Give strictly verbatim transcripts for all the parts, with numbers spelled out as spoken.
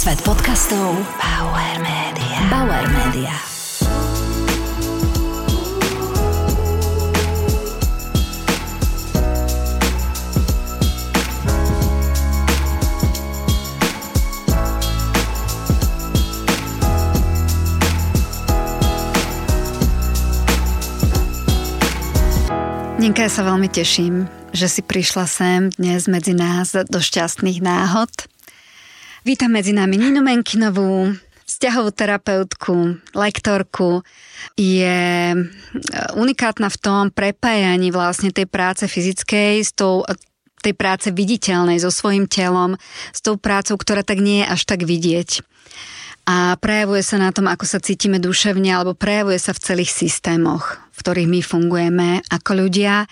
Svet podcastov Bauer Media. Bauer Media. Nenka, ja sa veľmi teším, že si prišla sem dnes medzi nás do šťastných náhod. Vítam medzi nami Ninu Menkinovú, vzťahovú terapeutku, lektorku. Je unikátna v tom prepájaní vlastne tej práce fyzickej s tou, tej práce viditeľnej so svojím telom, s tou prácou, ktorá tak nie je až tak vidieť. A prejavuje sa na tom, ako sa cítime duševne, alebo prejavuje sa v celých systémoch, v ktorých my fungujeme ako ľudia.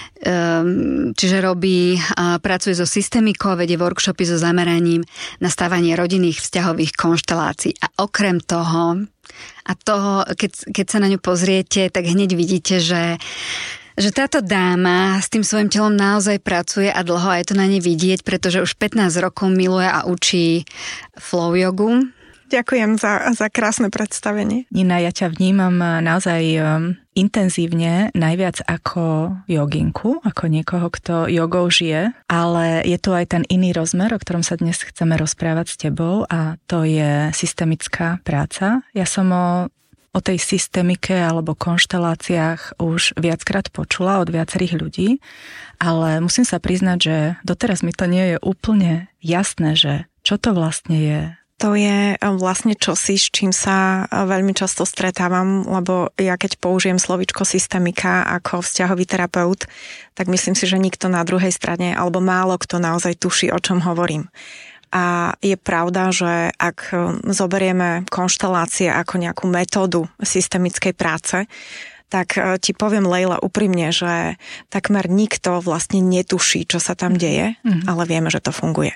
Čiže robí, pracuje so systémikou, vedie workshopy so zameraním na stavanie rodinných vzťahových konštelácií. A okrem toho, a toho, keď, keď sa na ňu pozriete, tak hneď vidíte, že že táto dáma s tým svojím telom naozaj pracuje a dlho, a je to na nej vidieť, pretože už pätnásť rokov miluje a učí flow jogu. Ďakujem za, za krásne predstavenie. Nina, ja ťa vnímam naozaj intenzívne, najviac ako joginku, ako niekoho, kto jogou žije, ale je tu aj ten iný rozmer, o ktorom sa dnes chceme rozprávať s tebou, a to je systemická práca. Ja som o, o tej systemike alebo konšteláciách už viackrát počula od viacerých ľudí, ale musím sa priznať, že doteraz mi to nie je úplne jasné, že čo to vlastne je. To je vlastne čosi, s čím sa veľmi často stretávam, lebo ja keď použijem slovíčko systemika ako vzťahový terapeut, tak myslím si, že nikto na druhej strane, alebo málo kto naozaj tuší, o čom hovorím. A je pravda, že ak zoberieme konštelácie ako nejakú metódu systemickej práce, tak ti poviem, Lejla, úprimne, že takmer nikto vlastne netuší, čo sa tam deje, mm. ale vieme, že to funguje.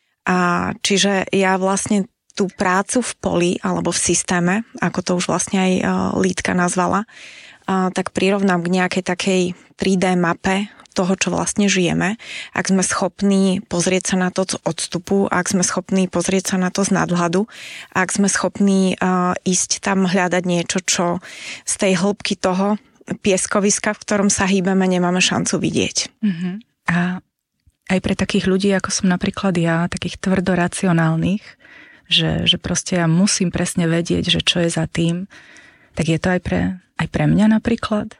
A čiže ja vlastne tú prácu v poli alebo v systéme, ako to už vlastne aj Lídka nazvala, tak prirovnám k nejakej takej tri dé mape toho, čo vlastne žijeme. Ak sme schopní pozrieť sa na to z odstupu, ak sme schopní pozrieť sa na to z nadhľadu, ak sme schopní ísť tam hľadať niečo, čo z tej hĺbky toho pieskoviska, v ktorom sa hýbeme, nemáme šancu vidieť. Mm-hmm. A aj pre takých ľudí, ako som napríklad ja, takých tvrdoracionálnych, že, že proste ja musím presne vedieť, že čo je za tým, tak je to aj pre, aj pre mňa napríklad?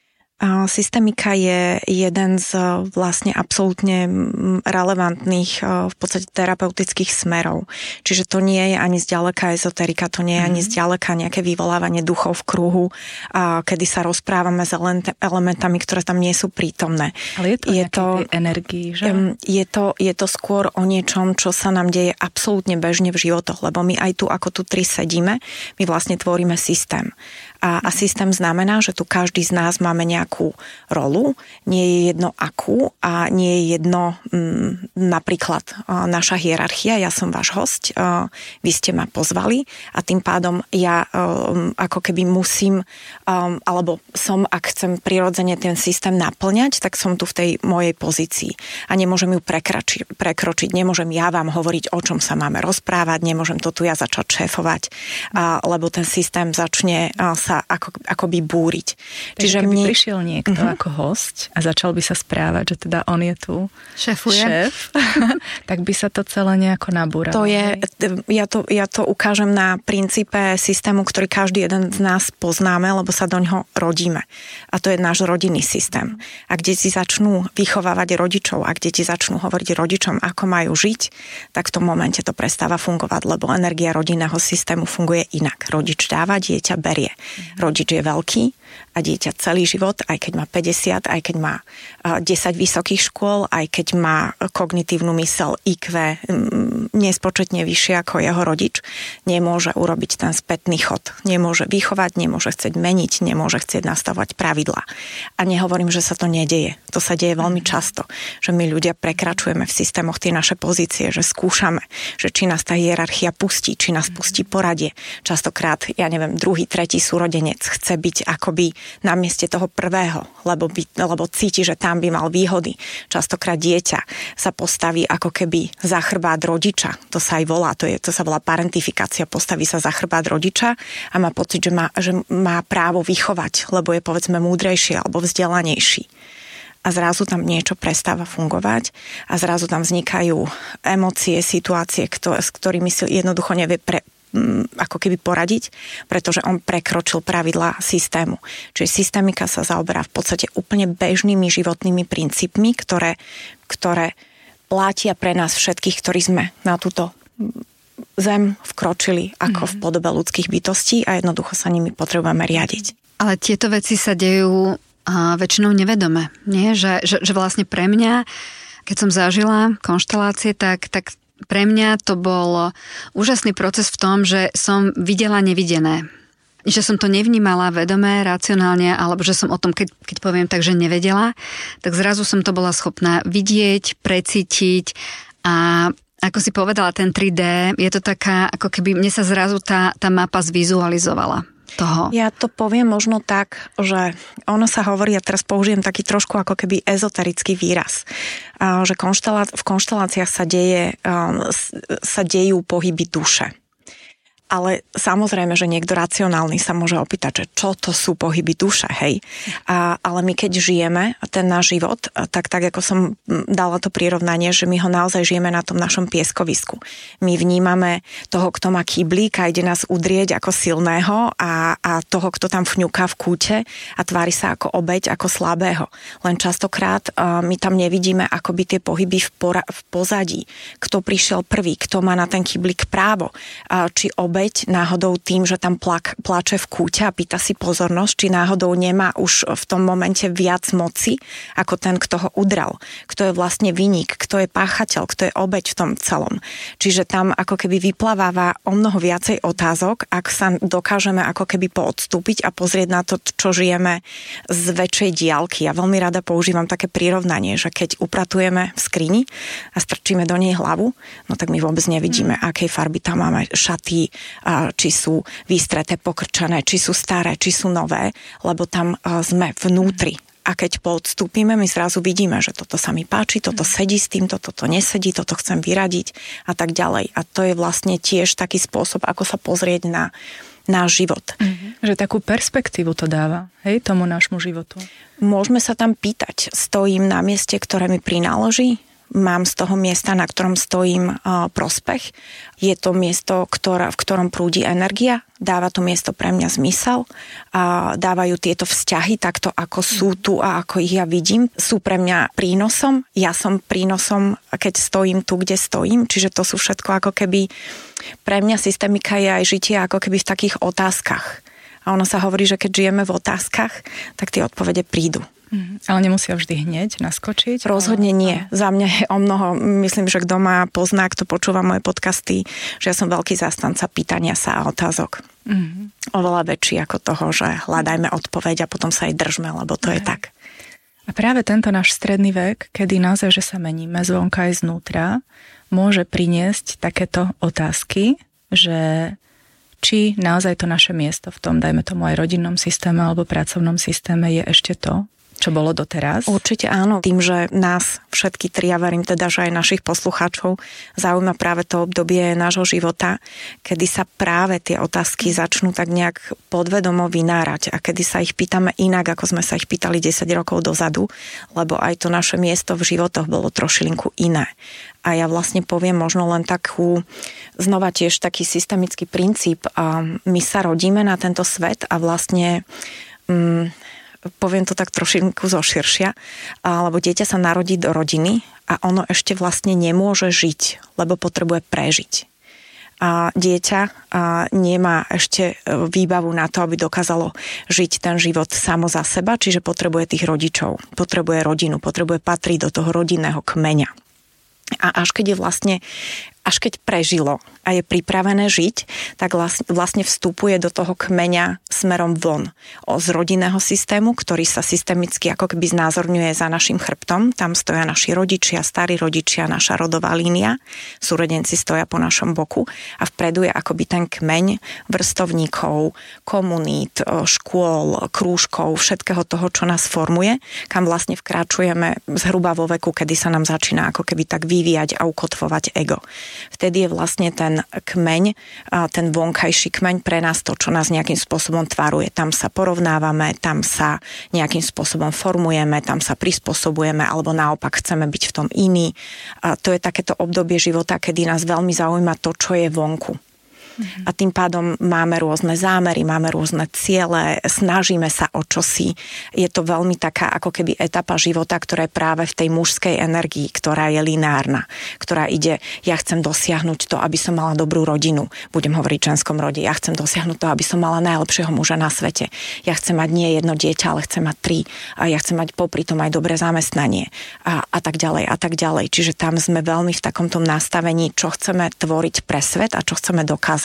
Systemika je jeden z vlastne absolútne relevantných v podstate terapeutických smerov. Čiže to nie je ani zďaleka ezoterika, to nie je ani zďaleka nejaké vyvolávanie duchov v kruhu, kedy sa rozprávame s elementami, ktoré tam nie sú prítomné. Ale je to je to energii, že? Je to, je to skôr o niečom, čo sa nám deje absolútne bežne v životoch, lebo my aj tu, ako tu tri sedíme, my vlastne tvoríme systém. A, a systém znamená, že tu každý z nás máme nejakú rolu, nie je jedno akú a nie je jedno m, napríklad a, naša hierarchia, ja som váš hosť, a, vy ste ma pozvali a tým pádom ja a, ako keby musím, a, alebo som, ak chcem prirodzene ten systém naplňať, tak som tu v tej mojej pozícii a nemôžem ju prekrači, prekročiť, nemôžem ja vám hovoriť, o čom sa máme rozprávať, nemôžem to tu ja začať šéfovať, a, lebo ten systém začne a, sa ako, akoby búriť. Takže Čiže keby mne... prišiel niekto uh-huh. ako hosť a začal by sa správať, že teda on je tu šéfuje, šéf, tak by sa to celé nejako nabúralo. To je, ja to, ja to ukážem na princípe systému, ktorý každý jeden z nás poznáme, lebo sa do ňoho rodíme. A to je náš rodinný systém. Ak deti začnú vychovávať rodičov, ak deti začnú hovoriť rodičom, ako majú žiť, tak v tom momente to prestáva fungovať, lebo energia rodinného systému funguje inak. Rodič dáva, dieťa berie. Rodič je veľký a dieťa celý život, aj keď má päťdesiat, aj keď má desať vysokých škôl, aj keď má kognitívnu myseľ í kvé nespočetne vyššie ako jeho rodič, nemôže urobiť ten spätný chod. Nemôže vychovať, nemôže chcieť meniť, nemôže chcieť nastavovať pravidlá. A nehovorím, že sa to nedeje. To sa deje veľmi často, že my ľudia prekračujeme v systémoch tie naše pozície, že skúšame, že či nás tá hierarchia pustí, či nás pustí poradie. Častokrát, ja neviem, druhý, tretí súrodenec súrodenec chce byť akoby na mieste toho prvého, lebo, by, lebo cíti, že tam by mal výhody. Častokrát dieťa sa postaví ako keby za chrbát rodiča. To sa aj volá, to, je, to sa volá parentifikácia. Postaví sa za chrbát rodiča a má pocit, že má, že má právo vychovať, lebo je povedzme múdrejší alebo vzdelanejší. A zrazu tam niečo prestáva fungovať a zrazu tam vznikajú emócie, situácie, kto, s ktorými si jednoducho nevie pre, ako keby poradiť, pretože on prekročil pravidlá systému. Čiže systémika sa zaoberá v podstate úplne bežnými životnými princípmi, ktoré, ktoré platia pre nás všetkých, ktorí sme na túto zem vkročili ako mm-hmm. v podobe ľudských bytostí a jednoducho sa nimi potrebujeme riadiť. Ale tieto veci sa dejú a väčšinou nevedome, nie? Že, že, že vlastne pre mňa, keď som zažila konštelácie, tak, tak pre mňa to bol úžasný proces v tom, že som videla nevidené. Že som to nevnímala vedomé, racionálne, alebo že som o tom, keď, keď poviem tak, že nevedela, tak zrazu som to bola schopná vidieť, precítiť a ako si povedala, ten tri dé, je to taká, ako keby mne sa zrazu tá, tá mapa zvizualizovala. Toho. Ja to poviem možno tak, že ono sa hovorí, ja teraz použijem taký trošku ako keby ezoterický výraz, že konštelá- v konšteláciách sa, deje, sa dejú pohyby duše. Ale samozrejme, že niekto racionálny sa môže opýtať, že čo to sú pohyby duše, hej. A, ale my keď žijeme ten náš život, tak tak ako som dala to prirovnanie, že my ho naozaj žijeme na tom našom pieskovisku. My vnímame toho, kto má kyblík a ide nás udrieť ako silného a, a toho, kto tam fňuká v kúte a tvári sa ako obeť, ako slabého. Len častokrát uh, my tam nevidíme akoby tie pohyby v, pora- v pozadí. Kto prišiel prvý, kto má na ten kyblík právo, uh, či obeť obeť náhodou tým, že tam plak, plače v kúte a pýta si pozornosť, či náhodou nemá už v tom momente viac moci ako ten, kto ho udral. Kto je vlastne viník, kto je páchateľ, kto je obeť v tom celom. Čiže tam ako keby vyplaváva o mnoho viacej otázok, ak sa dokážeme ako keby poodstúpiť a pozrieť na to, čo žijeme z väčšej diaľky. Ja veľmi rada používam také prirovnanie, že keď upratujeme v skrini a strčíme do nej hlavu, no tak my vôbec nevidíme, akej farby tam máme šaty, či sú vystreté, pokrčené, či sú staré, či sú nové, lebo tam sme vnútri. A keď podstúpime, my zrazu vidíme, že toto sa mi páči, toto sedí s tým, toto to nesedí, toto chcem vyradiť a tak ďalej. A to je vlastne tiež taký spôsob, ako sa pozrieť na náš život. Mm-hmm. Že takú perspektívu to dáva, hej, tomu nášmu životu. Môžeme sa tam pýtať, stojím na mieste, ktoré mi prináleží? Mám z toho miesta, na ktorom stojím, uh, prospech. Je to miesto, ktorá, v ktorom prúdi energia. Dáva to miesto pre mňa zmysel. A dávajú tieto vzťahy takto, ako sú tu a ako ich ja vidím. Sú pre mňa prínosom. Ja som prínosom, keď stojím tu, kde stojím. Čiže to sú všetko ako keby... Pre mňa systémika je aj žitie ako keby v takých otázkach. A ono sa hovorí, že keď žijeme v otázkach, tak tie odpovede prídu. Ale nemusia vždy hneď naskočiť? Rozhodne ale... nie. Za mňa je o mnoho, myslím, že kto ma pozná, kto počúva moje podcasty, že ja som veľký zástanca pýtania sa a otázok. Mm-hmm. Oveľa väčší ako toho, že hľadajme odpoveď a potom sa aj držme, lebo to okay. je tak. A práve tento náš stredný vek, kedy naozaj, že sa meníme zvonka aj znútra, môže priniesť takéto otázky, že či naozaj to naše miesto v tom, dajme tomu aj rodinnom systéme alebo pracovnom systéme je ešte to, čo bolo doteraz? Určite áno. Tým, že nás všetky tri, ja verím teda, že aj našich poslucháčov zaujíma práve to obdobie nášho života, kedy sa práve tie otázky začnú tak nejak podvedomo vynárať a kedy sa ich pýtame inak, ako sme sa ich pýtali desať rokov dozadu, lebo aj to naše miesto v životoch bolo trošilinku iné. A ja vlastne poviem možno len takú, znova tiež taký systemický princíp. My sa rodíme na tento svet a vlastne... Um, poviem to tak trošinku zoširšia, lebo dieťa sa narodí do rodiny a ono ešte vlastne nemôže žiť, lebo potrebuje prežiť. A dieťa a nemá ešte výbavu na to, aby dokázalo žiť ten život samo za seba, čiže potrebuje tých rodičov, potrebuje rodinu, potrebuje patriť do toho rodinného kmeňa. A až keď je vlastne až keď prežilo a je pripravené žiť, tak vlastne vstupuje do toho kmeňa smerom von z rodinného systému, ktorý sa systemicky ako keby znázorňuje za našim chrbtom. Tam stoja naši rodičia, starí rodičia, naša rodová línia. Súrodenci stoja po našom boku a vpredu je akoby ten kmeň vrstovníkov, komunít, škôl, krúžkov, všetkého toho, čo nás formuje, kam vlastne vkračujeme zhruba vo veku, kedy sa nám začína ako keby tak vyvíjať a ukotvovať ego. Vtedy je vlastne ten kmeň, ten vonkajší kmeň pre nás to, čo nás nejakým spôsobom tvaruje. Tam sa porovnávame, tam sa nejakým spôsobom formujeme, tam sa prispôsobujeme, alebo naopak chceme byť v tom iný. A to je takéto obdobie života, kedy nás veľmi zaujíma to, čo je vonku. A tým pádom máme rôzne zámery, máme rôzne ciele, snažíme sa o čosi. Je to veľmi taká ako keby etapa života, ktorá je práve v tej mužskej energii, ktorá je lineárna, ktorá ide, ja chcem dosiahnuť to, aby som mala dobrú rodinu. Budem hovoriť v ženskom rode. Ja chcem dosiahnuť to, aby som mala najlepšieho muža na svete. Ja chcem mať nie jedno dieťa, ale chcem mať tri. A ja chcem mať popri tom aj dobré zamestnanie. A, a tak ďalej, a tak ďalej. Čiže tam sme veľmi v takomto nastavení, čo chceme tvoriť pre svet a čo chceme dokázať.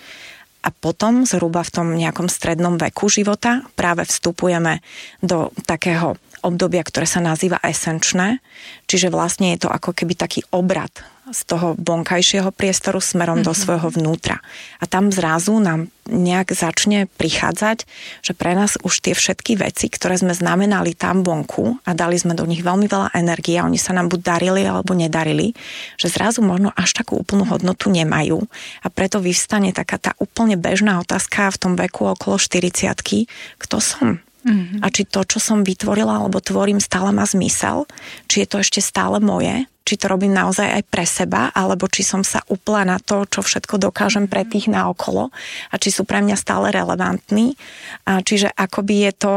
A potom zhruba v tom nejakom strednom veku života práve vstupujeme do takého obdobia, ktoré sa nazýva esenčné, čiže vlastne je to ako keby taký obrad z toho vonkajšieho priestoru smerom mm-hmm. do svojho vnútra. A tam zrazu nám nejak začne prichádzať, že pre nás už tie všetky veci, ktoré sme znamenali tam vonku a dali sme do nich veľmi veľa energie a oni sa nám buď darili alebo nedarili, že zrazu možno až takú úplnú hodnotu nemajú. A preto vyvstane taká tá úplne bežná otázka v tom veku okolo štyridsiatky, kto som? Mm-hmm. A či to, čo som vytvorila alebo tvorím, stále má zmysel? Či je to ešte stále moje? Či to robím naozaj aj pre seba? Alebo či som sa upla na to, čo všetko dokážem pre tých naokolo? A či sú pre mňa stále relevantní? A čiže akoby je to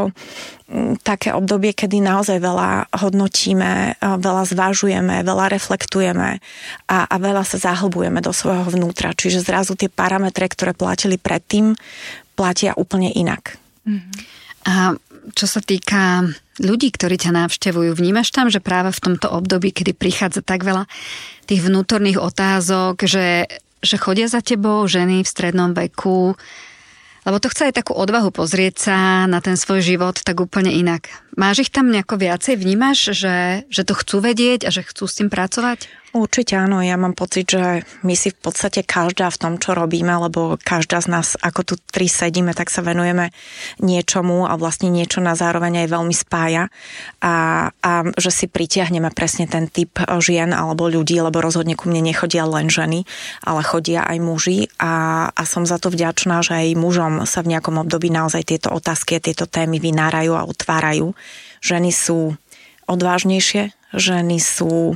také obdobie, kedy naozaj veľa hodnotíme, veľa zvažujeme, veľa reflektujeme a, a veľa sa zahlbujeme do svojho vnútra. Čiže zrazu tie parametre, ktoré platili predtým, platia úplne inak. Mm-hmm. A čo sa týka ľudí, ktorí ťa navštevujú, vnímaš tam, že práve v tomto období, kedy prichádza tak veľa tých vnútorných otázok, že, že chodia za tebou ženy v strednom veku, lebo to chce aj takú odvahu pozrieť sa na ten svoj život tak úplne inak. Máš ich tam nejako viacej? Vnímaš, že, že to chcú vedieť a že chcú s tým pracovať? Určite áno, ja mám pocit, že my si v podstate každá v tom, čo robíme, lebo každá z nás, ako tu tri sedíme, tak sa venujeme niečomu a vlastne niečo na zároveň aj veľmi spája a, a že si pritiahneme presne ten typ žien alebo ľudí, lebo rozhodne ku mne nechodia len ženy, ale chodia aj muži a, a som za to vďačná, že aj mužom sa v nejakom období naozaj tieto otázky a tieto témy vynárajú a otvárajú. Ženy sú odvážnejšie, ženy sú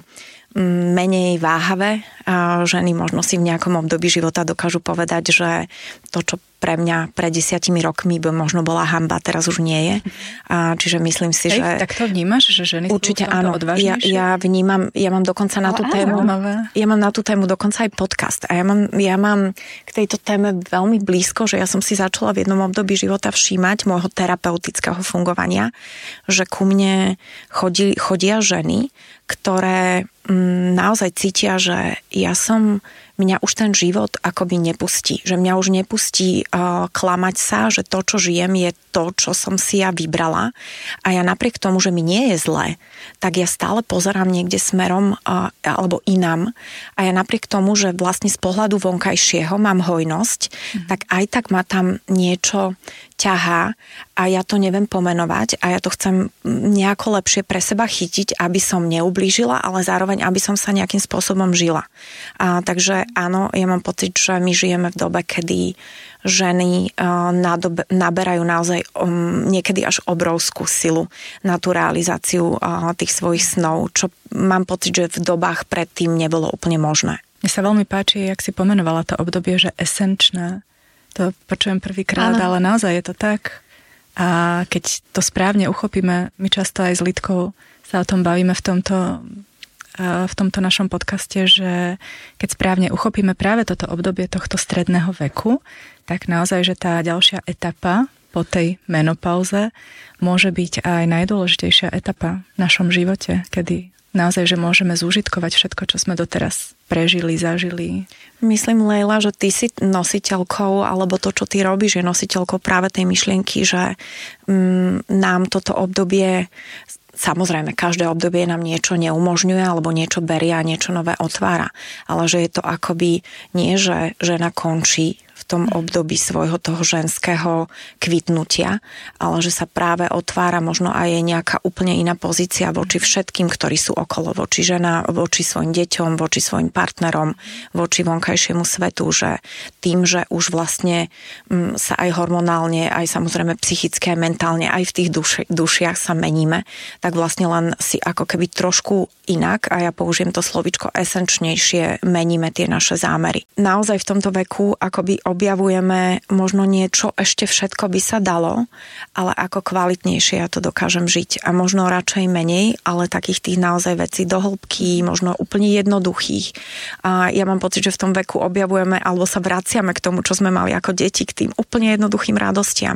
menej váhavé a ženy možno si v nejakom období života dokážu povedať, že to, čo pre mňa pred desiatimi rokmi by možno bola hanba, teraz už nie je. A čiže myslím si, Hej, že... tak to vnímaš, že ženy určite sú áno. Ja, ja vnímam, ja mám dokonca na tú tému... Ja mám na tú tému dokonca aj podcast. A ja mám, ja mám k tejto téme veľmi blízko, že ja som si začala v jednom období života všímať môjho terapeutického fungovania, že ku mne chodí, chodia ženy, ktoré mm, naozaj cítia, že ja som... Mňa už ten život akoby nepustí. Že mňa už nepustí uh, klamať sa, že to, čo žijem, je to, čo som si ja vybrala. A ja napriek tomu, že mi nie je zle, tak ja stále pozerám niekde smerom uh, alebo inám. A ja napriek tomu, že vlastne z pohľadu vonkajšieho mám hojnosť, mm. tak aj tak ma tam niečo ťahá a ja to neviem pomenovať a ja to chcem nejako lepšie pre seba chytiť, aby som neublížila, ale zároveň, aby som sa nejakým spôsobom žila. A, takže áno, ja mám pocit, že my žijeme v dobe, kedy ženy uh, nadobe, naberajú naozaj um, niekedy až obrovskú silu na tú realizáciu uh, tých svojich snov, čo mám pocit, že v dobách predtým nebolo úplne možné. Mne sa veľmi páči, jak si pomenovala to obdobie, že esenčné. To počujem prvýkrát, ale naozaj je to tak. A keď to správne uchopíme, my často aj s Lidkou sa o tom bavíme v tomto, v tomto našom podcaste, že keď správne uchopíme práve toto obdobie tohto stredného veku, tak naozaj, že tá ďalšia etapa po tej menopauze môže byť aj najdôležitejšia etapa v našom živote, kedy naozaj, že môžeme zúžitkovať všetko, čo sme doteraz prežili, zažili? Myslím, Lejla, že ty si nositeľkou, alebo to, čo ty robíš, je nositeľkou práve tej myšlienky, že mm, nám toto obdobie, samozrejme, každé obdobie nám niečo neumožňuje, alebo niečo berie a niečo nové otvára. Ale že je to akoby nie, že žena končí v tom období svojho toho ženského kvitnutia, ale že sa práve otvára možno aj nejaká úplne iná pozícia voči všetkým, ktorí sú okolo, voči žena, voči svojim deťom, voči svojim partnerom, voči vonkajšiemu svetu, že tým, že už vlastne m, sa aj hormonálne, aj samozrejme psychické, mentálne, aj v tých duši, dušiach sa meníme, tak vlastne len si ako keby trošku inak, a ja použijem to slovičko esenčnejšie, meníme tie naše zámery. Naozaj v tomto veku akoby objavujeme možno niečo, ešte všetko by sa dalo, ale ako kvalitnejšie ja to dokážem žiť. A možno radšej menej, ale takých tých naozaj vecí do hĺbky, možno úplne jednoduchých. A ja mám pocit, že v tom veku objavujeme, alebo sa vraciame k tomu, čo sme mali ako deti, k tým úplne jednoduchým radostiam.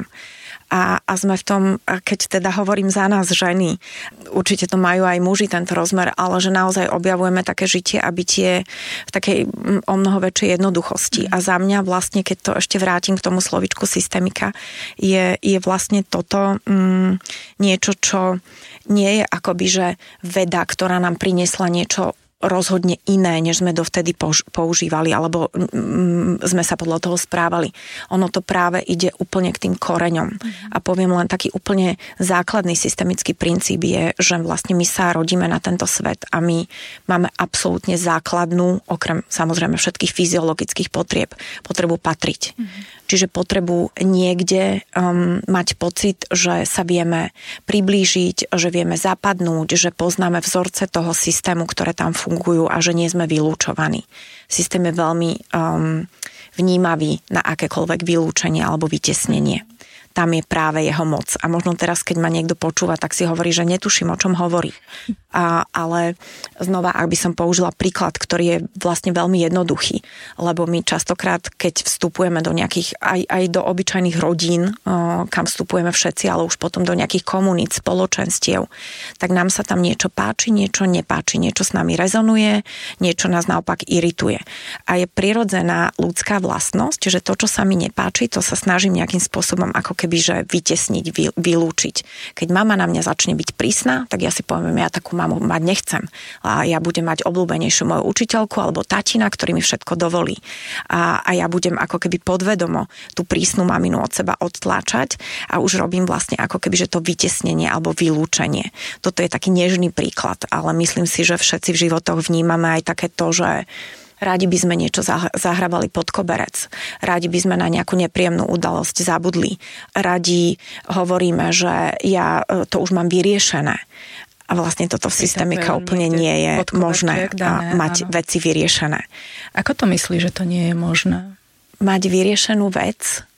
A, a sme v tom, keď teda hovorím za nás ženy, určite to majú aj muži tento rozmer, ale že naozaj objavujeme také žitie a bytie v takej o mnoho väčšej jednoduchosti. A za mňa vlastne, keď to ešte vrátim k tomu slovičku systemika, je, je vlastne toto mm, niečo, čo nie je akoby, že veda, ktorá nám priniesla niečo rozhodne iné, než sme dovtedy používali, alebo mm, sme sa podľa toho správali. Ono to práve ide úplne k tým koreňom. Mm. A poviem len taký úplne základný systemický princíp je, že vlastne my sa rodíme na tento svet a my máme absolútne základnú, okrem samozrejme všetkých fyziologických potrieb, potrebu patriť. Mm. Čiže potrebu niekde um, mať pocit, že sa vieme priblížiť, že vieme zapadnúť, že poznáme vzorce toho systému, ktoré tam fungujú a že nie sme vylúčovaní. Systém je veľmi um, vnímavý na akékoľvek vylúčenie alebo vytesnenie. Tam je práve jeho moc. A možno teraz, keď ma niekto počúva, tak si hovorí, že netuším, o čom hovorí. A, ale znova, ak by som použila príklad, ktorý je vlastne veľmi jednoduchý, lebo my častokrát, keď vstupujeme do nejakých, aj, aj do obyčajných rodín, o, kam vstupujeme všetci, ale už potom do nejakých komunít, spoločenstiev, tak nám sa tam niečo páči, niečo nepáči, niečo s nami rezonuje, niečo nás naopak irituje. A je prirodzená ľudská vlastnosť, že to, čo sa mi nepáči, to sa snažím nejakým spôsobom ako keby, že vytesniť, vy, vylúčiť. Keď mama na mňa začne byť prísna, tak ja si poviem, ja takú mamu mať nechcem. A ja budem mať obľúbenejšiu moju učiteľku alebo tatina, ktorý mi všetko dovolí. A, a ja budem ako keby podvedomo tú prísnu maminu od seba odtláčať a už robím vlastne ako keby, že to vytesnenie alebo vylúčenie. Toto je taký nežný príklad, ale myslím si, že všetci v životoch vnímame aj také to, že rádi by sme niečo zahrabali pod koberec. Rádi by sme na nejakú nepríjemnú udalosť zabudli. Radi hovoríme, že ja to už mám vyriešené. A vlastne toto v systémika úplne nie je možné dané, mať áno. veci vyriešené. Ako to myslíš, že to nie je možné? Mať vyriešenú vec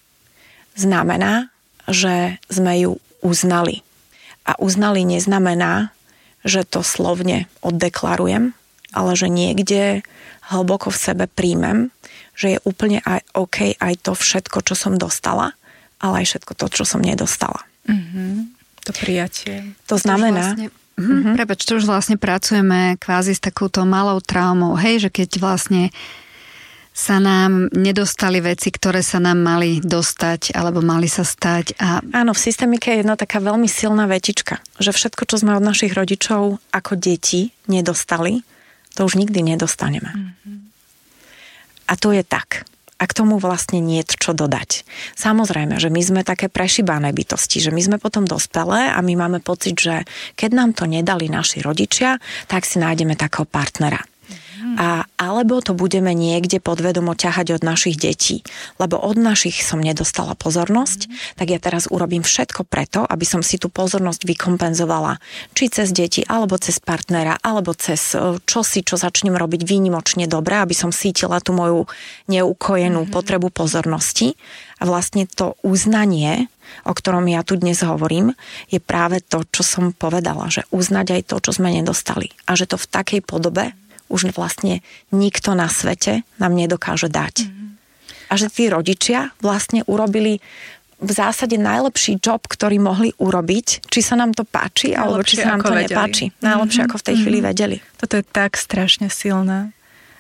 znamená, že sme ju uznali. A uznali neznamená, že to slovne oddeklarujem, ale že niekde hlboko v sebe príjmem, že je úplne aj OK aj to všetko, čo som dostala, ale aj všetko to, čo som nedostala. Mm-hmm. To prijatie. To znamená... Vlastne, mm-hmm. Prepač, to už vlastne pracujeme kvázi s takouto malou traumou. Hej, že keď vlastne sa nám nedostali veci, ktoré sa nám mali dostať, alebo mali sa stať. A... Áno, v systémike je jedna taká veľmi silná vetička, že všetko, čo sme od našich rodičov ako deti nedostali, to už nikdy nedostaneme. Mm-hmm. A to je tak. A k tomu vlastne nie je čo dodať. Samozrejme, že my sme také prešibané bytosti, že my sme potom dospelé a my máme pocit, že keď nám to nedali naši rodičia, tak si nájdeme takého partnera. A, alebo to budeme niekde podvedomo ťahať od našich detí. Lebo od našich som nedostala pozornosť, mm. tak ja teraz urobím všetko preto, aby som si tú pozornosť vykompenzovala. Či cez deti, alebo cez partnera, alebo cez čosi, čo začnem robiť výnimočne dobre, aby som cítila tú moju neukojenú mm. potrebu pozornosti. A vlastne to uznanie, o ktorom ja tu dnes hovorím, je práve to, čo som povedala, že uznať aj to, čo sme nedostali. A že to v takej podobe už vlastne nikto na svete nám nedokáže dať. Mm. A že tí rodičia vlastne urobili v zásade najlepší job, ktorý mohli urobiť, či sa nám to páči, alebo či sa nám to vedeli. nepáči. Najlepšie, mm-hmm. ako v tej chvíli vedeli. Toto je tak strašne silné. A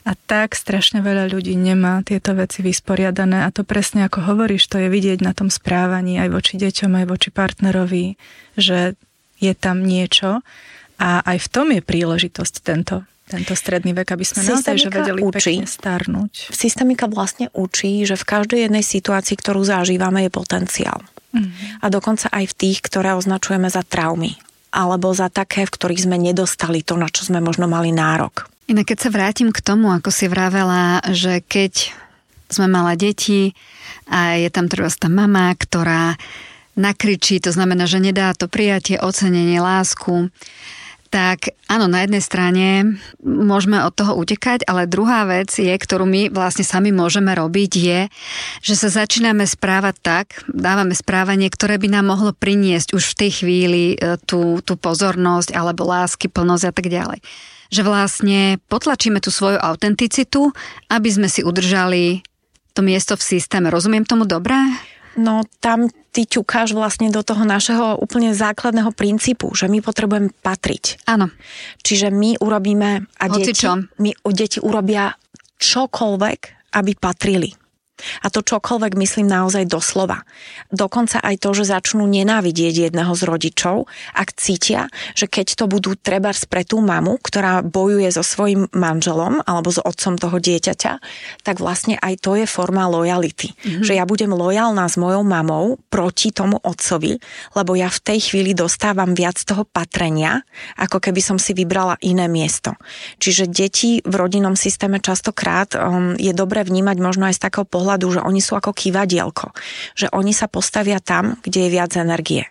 A tak strašne veľa ľudí nemá tieto veci vysporiadané a to presne ako hovoríš, to je vidieť na tom správaní aj voči deťom, aj voči partnerovi, že je tam niečo a aj v tom je príležitosť tento, tento stredný vek, aby sme naozaj že vedeli učí, pekne starnúť. Systémika vlastne učí, že v každej jednej situácii, ktorú zažívame, je potenciál. Mm. A dokonca aj v tých, ktoré označujeme za traumy alebo za také, v ktorých sme nedostali to, na čo sme možno mali nárok. Inak keď sa vrátim k tomu, ako si vravela, že keď sme mala deti a je tam treba tá mama, ktorá nakričí, to znamená, že nedá to prijatie, ocenenie, lásku, tak áno, na jednej strane môžeme od toho utekať, ale druhá vec je, ktorú my vlastne sami môžeme robiť, je, že sa začíname správať tak, dávame správanie, ktoré by nám mohlo priniesť už v tej chvíli tú, tú pozornosť alebo lásky, plnosť a tak ďalej. Že vlastne potlačíme tú svoju autenticitu, aby sme si udržali to miesto v systéme. Rozumiem tomu dobre? No tam ty ťukáš vlastne do toho našeho úplne základného princípu, že my potrebujeme patriť. Áno. Čiže my urobíme a deti, my, deti urobia čokoľvek, aby patrili. A to čokoľvek myslím naozaj doslova. Dokonca aj to, že začnú nenávidieť jedného z rodičov, ak cítia, že keď to budú trebárs pre tú mamu, ktorá bojuje so svojím manželom alebo s otcom toho dieťaťa, tak vlastne aj to je forma lojality. Mm-hmm. Že ja budem lojálna s mojou mamou proti tomu otcovi, lebo ja v tej chvíli dostávam viac toho patrenia, ako keby som si vybrala iné miesto. Čiže deti v rodinnom systéme častokrát um, je dobre vnímať možno aj z takého pohľadu, že oni sú ako kývadielko. Že oni sa postavia tam, kde je viac energie.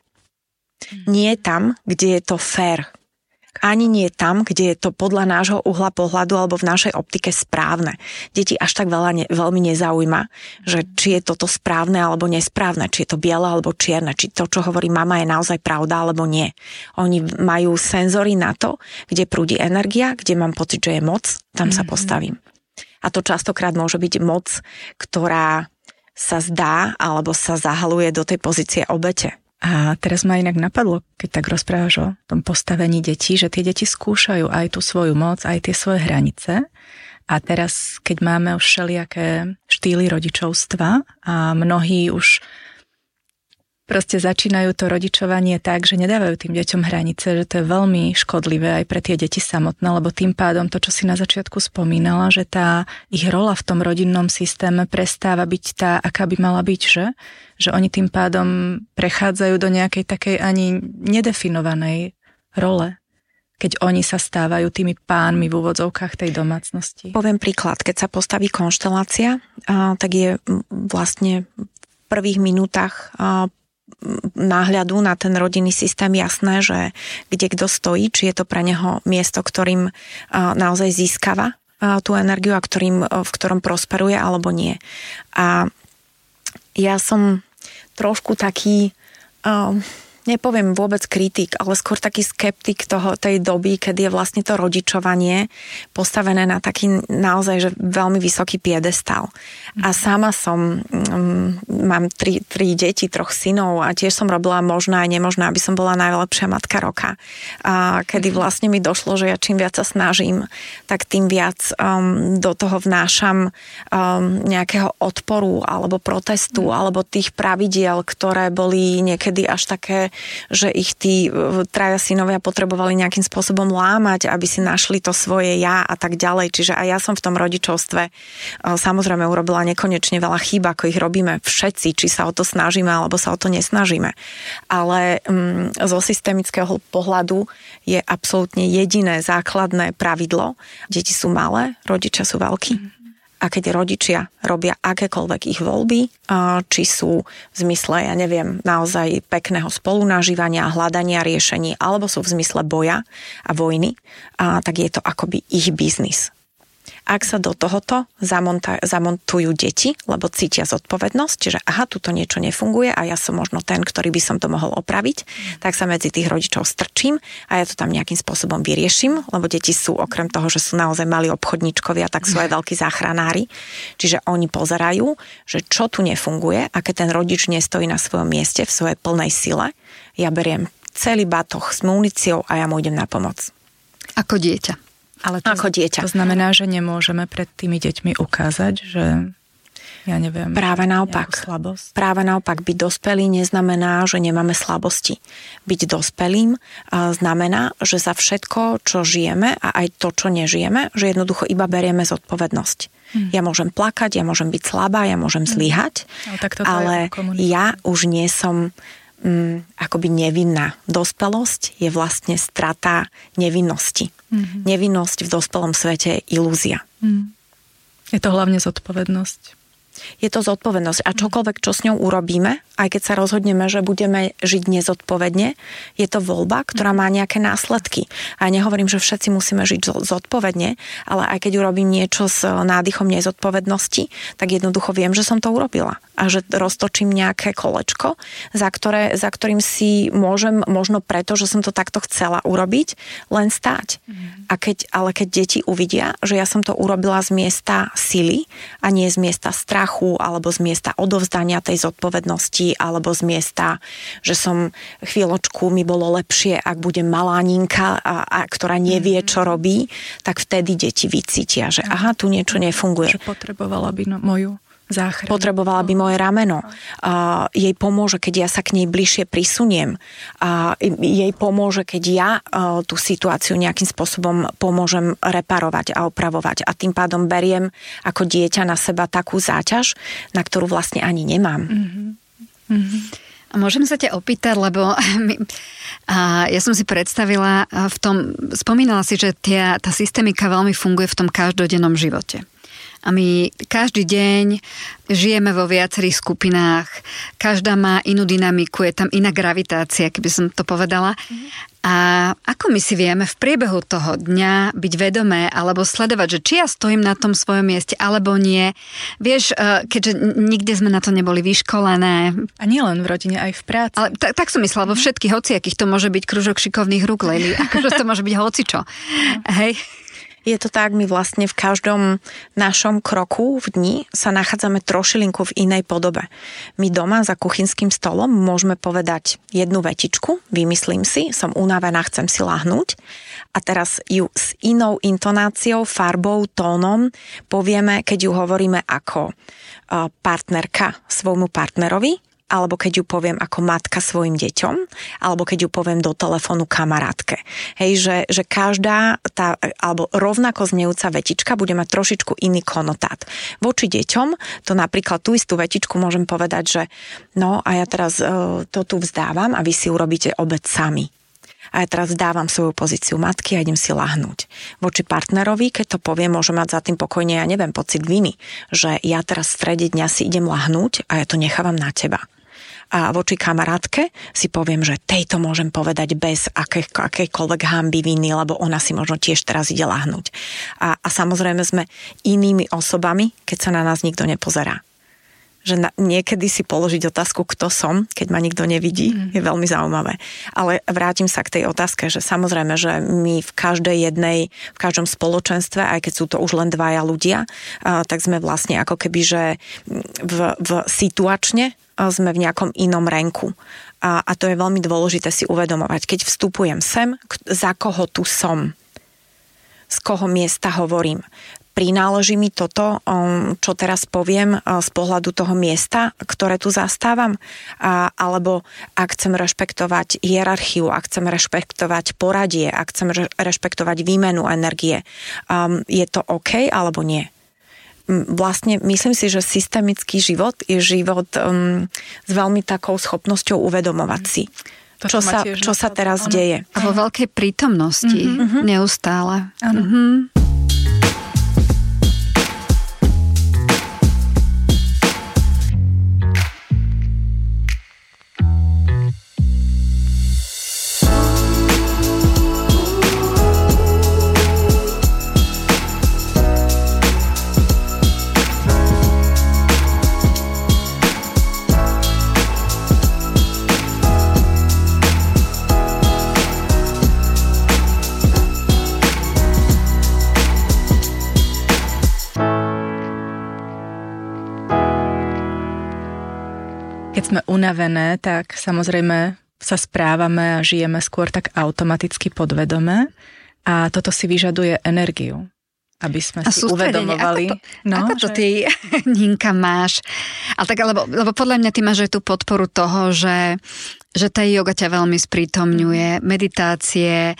Nie tam, kde je to fair. Ani nie tam, kde je to podľa nášho uhla pohľadu alebo v našej optike správne. Deti až tak veľa ne, veľmi nezaujíma, že či je toto správne alebo nesprávne, či je to biele alebo čierne, či to, čo hovorí mama, je naozaj pravda alebo nie. Oni majú senzory na to, kde prúdi energia, kde mám pocit, že je moc, tam sa postavím. A to častokrát môže byť moc, ktorá sa zdá alebo sa zahaluje do tej pozície obete. A teraz ma inak napadlo, keď tak rozprávaš o tom postavení detí, že tie deti skúšajú aj tú svoju moc, aj tie svoje hranice. A teraz, keď máme už všelijaké štýly rodičovstva a mnohí už proste začínajú to rodičovanie tak, že nedávajú tým deťom hranice, že to je veľmi škodlivé aj pre tie deti samotné, lebo tým pádom to, čo si na začiatku spomínala, že tá ich rola v tom rodinnom systéme prestáva byť tá, aká by mala byť, že? Že oni tým pádom prechádzajú do nejakej takej ani nedefinovanej role, keď oni sa stávajú tými pánmi v úvodzovkách tej domácnosti. Poviem príklad, keď sa postaví konštelácia, tak je vlastne v prvých minútach náhľadu na ten rodinný systém jasné, že kde kto stojí, či je to pre neho miesto, ktorým naozaj získava tú energiu a ktorým, v ktorom prosperuje alebo nie. A ja som trošku taký, nepoviem vôbec kritik, ale skôr taký skeptik toho, tej doby, kedy je vlastne to rodičovanie postavené na taký naozaj že veľmi vysoký piedestál. A sama som, um, mám tri, tri deti, troch synov a tiež som robila možné aj nemožné, aby som bola najlepšia matka roka. A kedy vlastne mi došlo, že ja čím viac sa snažím, tak tým viac um, do toho vnášam um, nejakého odporu alebo protestu, alebo tých pravidiel, ktoré boli niekedy až také, že ich tí traja synovia potrebovali nejakým spôsobom lámať, aby si našli to svoje ja a tak ďalej. Čiže aj ja som v tom rodičovstve samozrejme urobila nekonečne veľa chýb, ako ich robíme všetci, či sa o to snažíme, alebo sa o to nesnažíme. Ale mm, zo systemického pohľadu je absolútne jediné základné pravidlo. Deti sú malé, rodičia sú veľkí. A keď rodičia robia akékoľvek ich voľby, či sú v zmysle, ja neviem, naozaj pekného spolunažívania, hľadania riešení, alebo sú v zmysle boja a vojny, tak je to akoby ich biznis. Ak sa do tohoto zamonta- zamontujú deti, lebo cítia zodpovednosť, čiže aha, tuto niečo nefunguje a ja som možno ten, ktorý by som to mohol opraviť, tak sa medzi tých rodičov strčím a ja to tam nejakým spôsobom vyriešim, lebo deti sú okrem toho, že sú naozaj malí obchodníčkovia, tak sú aj veľkí záchranári. Čiže oni pozerajú, že čo tu nefunguje a keď ten rodič nestojí na svojom mieste v svojej plnej sile, ja beriem celý batoh s muníciou a ja mu idem na pomoc. Ako dieťa. Ale to, ako dieťa. To znamená, že nemôžeme pred tými deťmi ukázať, že ja neviem, práve naopak. Slabosť. Práve naopak, byť dospelý neznamená, že nemáme slabosti. Byť dospelým znamená, že za všetko, čo žijeme a aj to, čo nežijeme, že jednoducho iba berieme zodpovednosť. Hmm. Ja môžem plakať, ja môžem byť slabá, ja môžem zlyhať, hmm. ale, ale ja už nie som um, akoby nevinná. Dospelosť je vlastne strata nevinnosti. Hmm. Nevinnosť v dospelom svete je ilúzia. Hmm. Je to hlavne zodpovednosť. Je to zodpovednosť a čokoľvek, čo s ňou urobíme, aj keď sa rozhodneme, že budeme žiť nezodpovedne, je to voľba, ktorá má nejaké následky. A ja nehovorím, že všetci musíme žiť zodpovedne, ale aj keď urobím niečo s nádychom nezodpovednosti, tak jednoducho viem, že som to urobila. A že roztočím nejaké kolečko, za, ktoré, za ktorým si môžem, možno preto, že som to takto chcela urobiť, len stáť. Mm. A keď, ale keď deti uvidia, že ja som to urobila z miesta sily a nie z miesta strachu, alebo z miesta odovzdania tej zodpovednosti, alebo z miesta, že som chvíľočku mi bolo lepšie, ak budem malá Ninka, a, a, ktorá nevie, čo robí, tak vtedy deti vycítia, že aha, tu niečo nefunguje. Že potrebovala by no, moju záchranu. Potrebovala by moje rameno. Uh, jej pomôže, keď ja sa k nej bližšie prisuniem. Uh, jej pomôže, keď ja uh, tú situáciu nejakým spôsobom pomôžem reparovať a opravovať. A tým pádom beriem ako dieťa na seba takú záťaž, na ktorú vlastne ani nemám. Mm-hmm. Mm-hmm. A môžem sa ťa opýtať, lebo my, a ja som si predstavila v tom, spomínala si, že tia, tá systémika veľmi funguje v tom každodennom živote. A my každý deň žijeme vo viacerých skupinách, každá má inú dynamiku, je tam iná gravitácia, keby som to povedala. Mm-hmm. A ako my si vieme v priebehu toho dňa byť vedomé alebo sledovať, že či ja stojím na tom svojom mieste alebo nie. Vieš, keďže nikde sme na to neboli vyškolené. A nie len v rodine, aj v práci. Ale tak, tak som myslela, vo všetkých hociakých to môže byť kružok šikovných rúk, Leli. Akože to môže byť hocičo. Hej. Je to tak, my vlastne v každom našom kroku v dni sa nachádzame trošilinku v inej podobe. My doma za kuchynským stolom môžeme povedať jednu vetičku, vymyslím si, som unavená, chcem si lahnúť a teraz ju s inou intonáciou, farbou, tónom povieme, keď ju hovoríme ako partnerka svojmu partnerovi, alebo keď ju poviem ako matka svojim deťom, alebo keď ju poviem do telefónu kamarátke. Hej, že, že každá tá, alebo rovnako znejúca vetička bude mať trošičku iný konotát. Voči deťom to napríklad tú istú vetičku môžem povedať, že no a ja teraz uh, to tu vzdávam a vy si urobíte obed sami. A ja teraz dávam svoju pozíciu matky a idem si lahnúť. Voči partnerovi, keď to poviem, môže mať za tým pokojne, ja neviem, pocit viny, že ja teraz v strede dňa si idem lahnúť a ja to nechávam na teba. A voči kamarátke si poviem, že tejto môžem povedať bez akej, akejkoľvek hanby, viny, lebo ona si možno tiež teraz ide lahnúť. A, a samozrejme sme inými osobami, keď sa na nás nikto nepozerá. Že na, niekedy si položiť otázku, kto som, keď ma nikto nevidí, mm. je veľmi zaujímavé. Ale vrátim sa k tej otázke, že samozrejme, že my v každej jednej, v každom spoločenstve, aj keď sú to už len dvaja ľudia, uh, tak sme vlastne ako keby, že v, v situačne sme v nejakom inom renku. A, a to je veľmi dôležité si uvedomovať. Keď vstupujem sem, za koho tu som? Z koho miesta hovorím? Prináleží mi toto, čo teraz poviem z pohľadu toho miesta, ktoré tu zastávam? A, alebo ak chcem rešpektovať hierarchiu, ak chcem rešpektovať poradie, ak chcem rešpektovať výmenu energie, um, je to OK alebo nie? Vlastne myslím si, že systemický život je život um, s veľmi takou schopnosťou uvedomovať si, to, čo, sa, čo sa teraz ano. deje. A vo veľkej prítomnosti, mm-hmm. neustále. Áno. Mm-hmm. Keď sme unavené, tak samozrejme sa správame a žijeme skôr tak automaticky podvedome. A toto si vyžaduje energiu, aby sme a si uvedomovali. Ako to, no, ako to že... ty, Ninka, máš? Ale tak, lebo, lebo podľa mňa ty máš aj tú podporu toho, že, že tá yoga ťa veľmi sprítomňuje, meditácie.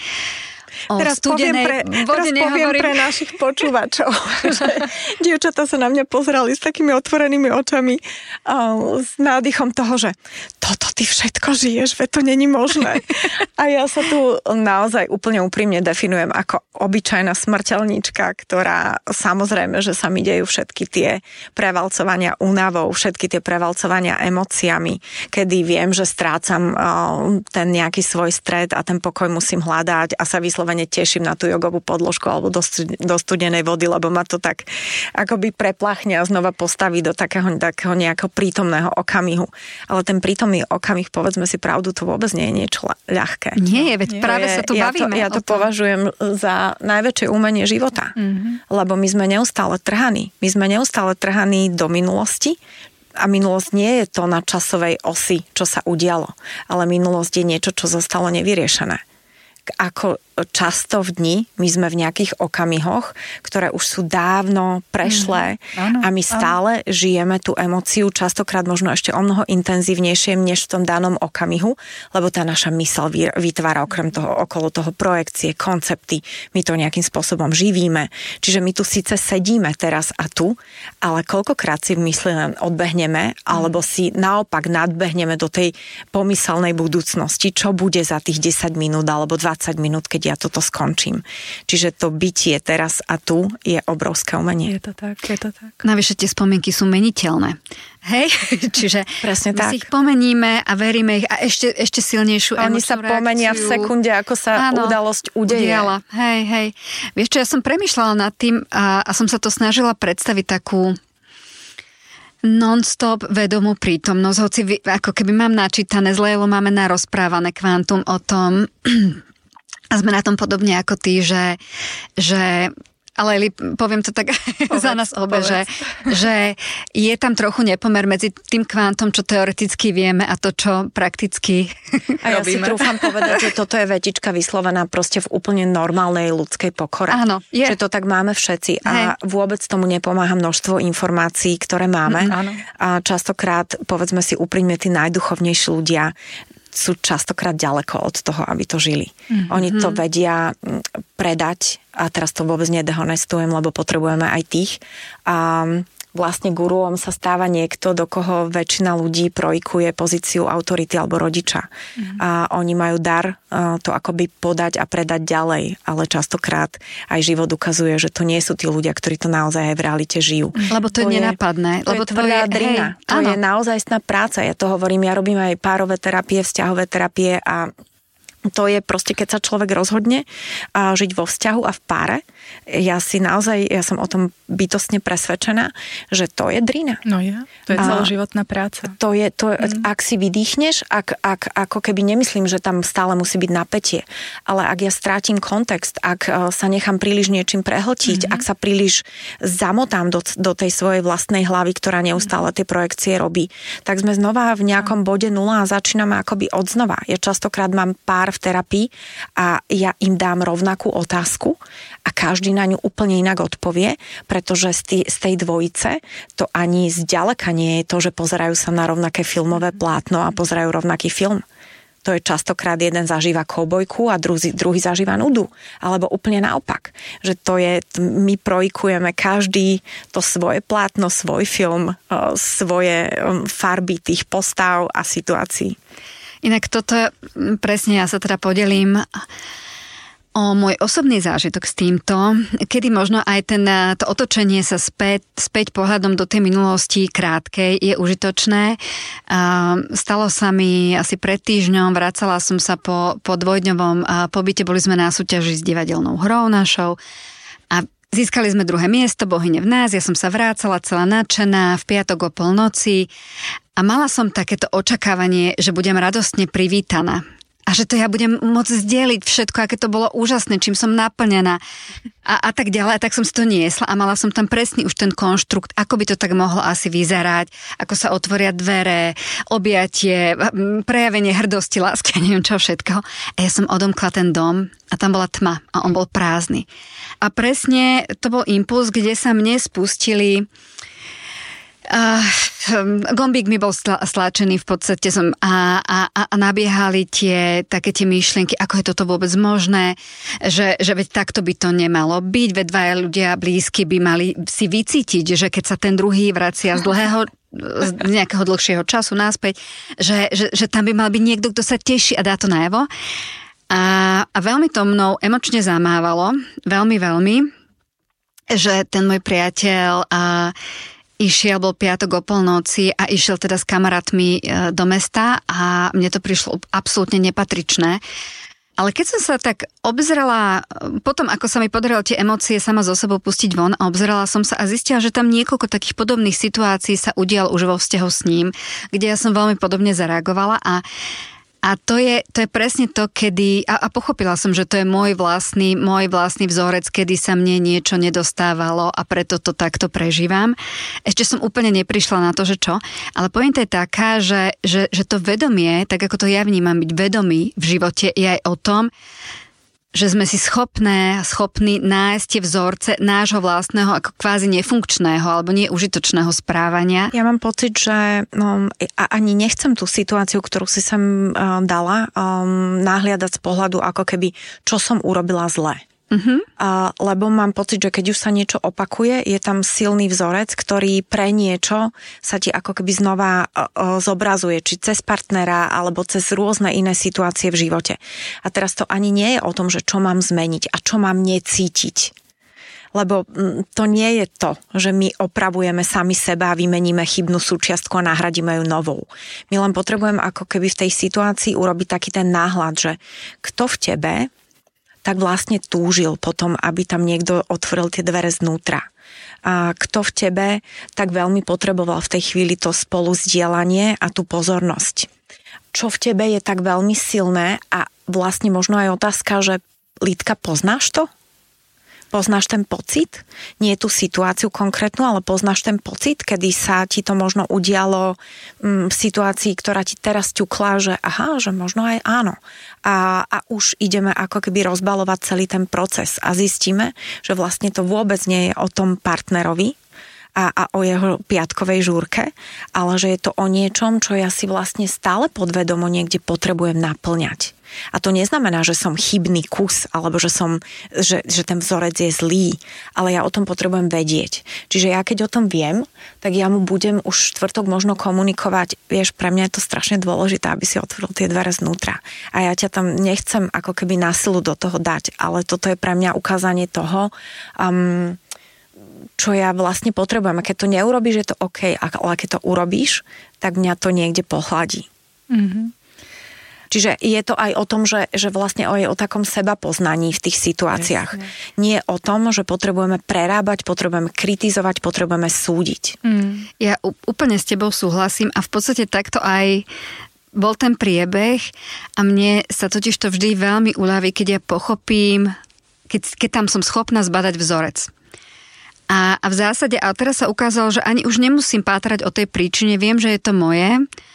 O teraz poviem, pre, teraz poviem pre našich počúvačov, že dievčatá sa na mňa pozerali s takými otvorenými očami a s nádychom toho, že toto ty všetko žiješ, veď to není možné. A ja sa tu naozaj úplne úprimne definujem ako obyčajná smrteľníčka, ktorá samozrejme, že sa mi dejú všetky tie prevalcovania únavou, všetky tie prevalcovania emóciami, kedy viem, že strácam ten nejaký svoj stred a ten pokoj musím hľadať a sa vyslovene teším na tú jogovú podložku alebo do, do studenej vody, lebo ma to tak akoby preplachne a znova postaví do takého, takého nejakého prítomného okamihu. Ale ten prítomný okamih, povedzme si pravdu, to vôbec nie je niečo ľahké. Nie, veď práve je, sa tu ja bavíme. To, ja to považujem za najväčšie umenie života. Mm-hmm. Lebo my sme neustále trhaní. My sme neustále trhaní do minulosti, a minulosť nie je to na časovej osi, čo sa udialo, ale minulosť je niečo, čo zostalo nevyriešené. Ako často v dni my sme v nejakých okamihoch, ktoré už sú dávno prešlé mm, áno, a my stále áno. žijeme tú emóciu, častokrát možno ešte o mnoho intenzívnejšie než v tom danom okamihu, lebo tá naša myseľ vytvára okrem toho, okolo toho projekcie, koncepty, my to nejakým spôsobom živíme. Čiže my tu síce sedíme teraz a tu, ale koľkokrát si v mysli len odbehneme, mm. alebo si naopak nadbehneme do tej pomyselnej budúcnosti, čo bude za tých desať minút alebo dvadsať minút, keď ja toto skončím. Čiže to bytie teraz a tu je obrovské umenie. Je to tak, je to tak. Navyše tie spomienky sú meniteľné. Hej? Čiže presne my tak. si ich pomeníme a veríme ich a ešte, ešte silnejšiu emočnú Oni sa reakciu. pomenia v sekunde, ako sa áno, udalosť udeje. Udiala. Hej, hej. Vieš čo, ja som premýšľala nad tým a, a som sa to snažila predstaviť takú non-stop vedomú prítomnosť, hoci vy, ako keby mám načítané, z Leilou máme narozprávané kvantum o tom, a sme na tom podobne ako ty, že, že ale poviem to tak povedz, za nás obe, že, že je tam trochu nepomer medzi tým kvantom, čo teoreticky vieme a to, čo prakticky a ja robíme. Si trúfam povedať, že toto je vetička vyslovená proste v úplne normálnej ľudskej pokore. Áno, je. Že to tak máme všetci a Hej. vôbec tomu nepomáha množstvo informácií, ktoré máme. Áno. A častokrát, povedzme si úprimne, tí najduchovnejší ľudia sú častokrát ďaleko od toho, aby to žili. Mm-hmm. Oni to vedia predať a teraz to vôbec nedehonestujem, lebo potrebujeme aj tých. A vlastne guruom sa stáva niekto, do koho väčšina ľudí projikuje pozíciu autority alebo rodiča. Mm. A oni majú dar to akoby podať a predať ďalej, ale častokrát aj život ukazuje, že to nie sú tí ľudia, ktorí to naozaj aj v realite žijú. Lebo to, to je nenapadné. To lebo je tvrdá drina. Hej, to áno. je naozajstná práca. Ja to hovorím, ja robím aj párové terapie, vzťahové terapie a to je proste, keď sa človek rozhodne a žiť vo vzťahu a v páre. Ja si naozaj, ja som o tom bytostne presvedčená, že to je drina. No je, to je celoživotná práca. To je, to, mm. ak si vydýchneš, ak, ak, ako keby nemyslím, že tam stále musí byť napätie, ale ak ja strátim kontext, ak sa nechám príliš niečím prehltiť, mm. ak sa príliš zamotám do, do tej svojej vlastnej hlavy, ktorá neustále tie projekcie robí, tak sme znova v nejakom bode nula a začíname akoby od znova. Ja častokrát mám pár v terapii a ja im dám rovnakú otázku a každý na ňu úplne inak odpovie, pretože z, tý, z tej dvojice to ani zďaleka nie je to, že pozerajú sa na rovnaké filmové plátno a pozerajú rovnaký film. To je častokrát jeden zažíva koubojku a druhý, druhý zažíva nudu. Alebo úplne naopak. Že to je, my projikujeme každý to svoje plátno, svoj film, svoje farby tých postav a situácií. Inak toto, presne ja sa teda podelím o môj osobný zážitok s týmto, kedy možno aj ten, to otočenie sa späť, späť pohľadom do tej minulosti krátkej je užitočné. Stalo sa mi asi pred týždňom, vracala som sa po, po dvojdňovom pobyte, boli sme na súťaži s divadelnou hrou našou a získali sme druhé miesto, Bohyne v nás, ja som sa vrácala celá nadšená v piatok o polnoci a mala som takéto očakávanie, že budem radostne privítaná. a že to ja budem môcť zdieľiť všetko, aké to bolo úžasné, čím som naplnená a, a tak ďalej. A tak som si to niesla a mala som tam presný už ten konštrukt, ako by to tak mohlo asi vyzerať, ako sa otvoria dvere, objatie, prejavenie hrdosti, lásky a neviem čo všetko. A ja som odomkla ten dom a tam bola tma a on bol prázdny. A presne to bol impuls, kde sa mne spustili Uh, gombík mi bol stlačený v podstate som a, a, a nabiehali tie také tie myšlienky, ako je toto vôbec možné, že, že veď takto by to nemalo byť, veď dvaja ľudia blízky by mali si vycítiť, že keď sa ten druhý vracia z dlhého z nejakého dlhšieho času naspäť, že, že, že tam by mal byť niekto, kto sa teší a dá to najavo. A, a veľmi to mnou emočne zamávalo, veľmi, veľmi, že ten môj priateľ a išiel, bol piatok o polnoci a išiel teda s kamarátmi do mesta a mne to prišlo absolútne nepatričné. Ale keď som sa tak obzerala, potom ako sa mi podarilo tie emócie sama zo sebou pustiť von a obzerala som sa a zistila, že tam niekoľko takých podobných situácií sa udial už vo vzťahu s ním, kde ja som veľmi podobne zareagovala a A to je, to je presne to, kedy, a, a pochopila som, že to je môj vlastný, môj vlastný vzorec, kedy sa mne niečo nedostávalo a preto to takto prežívam. Ešte som úplne neprišla na to, že čo, ale pointa je taká, že, že, že to vedomie, tak ako to ja vnímam, byť vedomý v živote je aj o tom, že sme si schopné, schopní nájsť tie vzorce nášho vlastného ako kvázi nefunkčného alebo neužitočného správania. Ja mám pocit, že um, ani nechcem tú situáciu, ktorú si sem um, dala, um, nahliadať z pohľadu ako keby, čo som urobila zle. Uh-huh. Uh, lebo mám pocit, že keď už sa niečo opakuje, je tam silný vzorec, ktorý pre niečo sa ti ako keby znova uh, uh, zobrazuje, či cez partnera, alebo cez rôzne iné situácie v živote. A teraz to ani nie je o tom, že čo mám zmeniť a čo mám necítiť. Lebo to nie je to, že my opravujeme sami seba a vymeníme chybnú súčiastku a nahradíme ju novou. My len potrebujeme ako keby v tej situácii urobiť taký ten náhľad, že kto v tebe tak vlastne túžil potom, aby tam niekto otvoril tie dvere znútra. A kto v tebe tak veľmi potreboval v tej chvíli to spolu zdieľanie a tú pozornosť. Čo v tebe je tak veľmi silné a vlastne možno aj otázka, že Lidka, poznáš to? Poznáš ten pocit? Nie tú situáciu konkrétnu, ale poznáš ten pocit, kedy sa ti to možno udialo v situácii, ktorá ti teraz ťukla, že aha, že možno aj áno. A, a už ideme ako keby rozbalovať celý ten proces a zistíme, že vlastne to vôbec nie je o tom partnerovi a, a o jeho piatkovej žúrke, ale že je to o niečom, čo ja si vlastne stále podvedomo niekde potrebujem naplňať. A to neznamená, že som chybný kus, alebo že, som, že, že ten vzorec je zlý, ale ja o tom potrebujem vedieť. Čiže ja keď o tom viem, tak ja mu budem už štvrtok možno komunikovať, vieš, pre mňa je to strašne dôležité, aby si otvoril tie dvere znútra. A ja ťa tam nechcem ako keby na silu do toho dať, ale toto je pre mňa ukázanie toho, um, čo ja vlastne potrebujem. A keď to neurobíš, je to OK, ale keď to urobíš, tak mňa to niekde pohladí. Mhm. Čiže je to aj o tom, že, že vlastne aj o takom seba poznaní v tých situáciách. Jasne. Nie o tom, že potrebujeme prerábať, potrebujeme kritizovať, potrebujeme súdiť. Mm. Ja úplne s tebou súhlasím a v podstate takto aj bol ten priebeh a mne sa totiž to vždy veľmi uľaví, keď ja pochopím, keď, keď tam som schopná zbadať vzorec. A, a v zásade, a teraz sa ukázalo, že ani už nemusím pátrať o tej príčine, viem, že je to moje.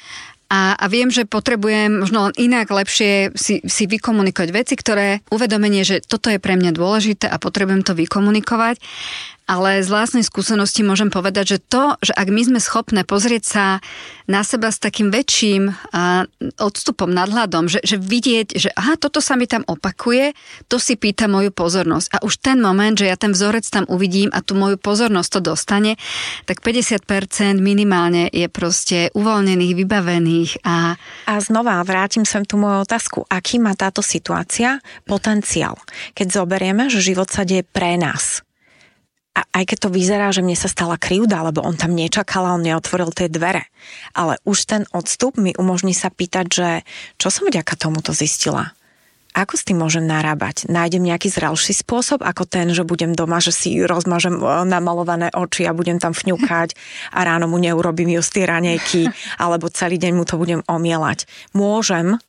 A, a viem, že potrebujem možno len inak lepšie si, si vykomunikovať veci, ktoré uvedomenie, že toto je pre mňa dôležité a potrebujem to vykomunikovať. Ale z vlastnej skúsenosti môžem povedať, že to, že ak my sme schopné pozrieť sa na seba s takým väčším uh, odstupom, nadhľadom, že, že vidieť, že aha, toto sa mi tam opakuje, to si pýta moju pozornosť. A už ten moment, že ja ten vzorec tam uvidím a tú moju pozornosť to dostane, tak päťdesiat percent minimálne je proste uvoľnených, vybavených. A, a znova vrátim sem tú moju otázku. Aký má táto situácia potenciál? Keď zoberieme, že život sa deje pre nás. A aj keď to vyzerá, že mne sa stala krivda, lebo on tam nečakal a on neotvoril tie dvere. Ale už ten odstup mi umožní sa pýtať, že čo som vďaka tomuto zistila? Ako s tým môžem narábať? Nájdem nejaký zrelší spôsob, ako ten, že budem doma, že si rozmažem namalované oči a budem tam fňukať a ráno mu neurobím justy raňajky, alebo celý deň mu to budem omielať. Môžem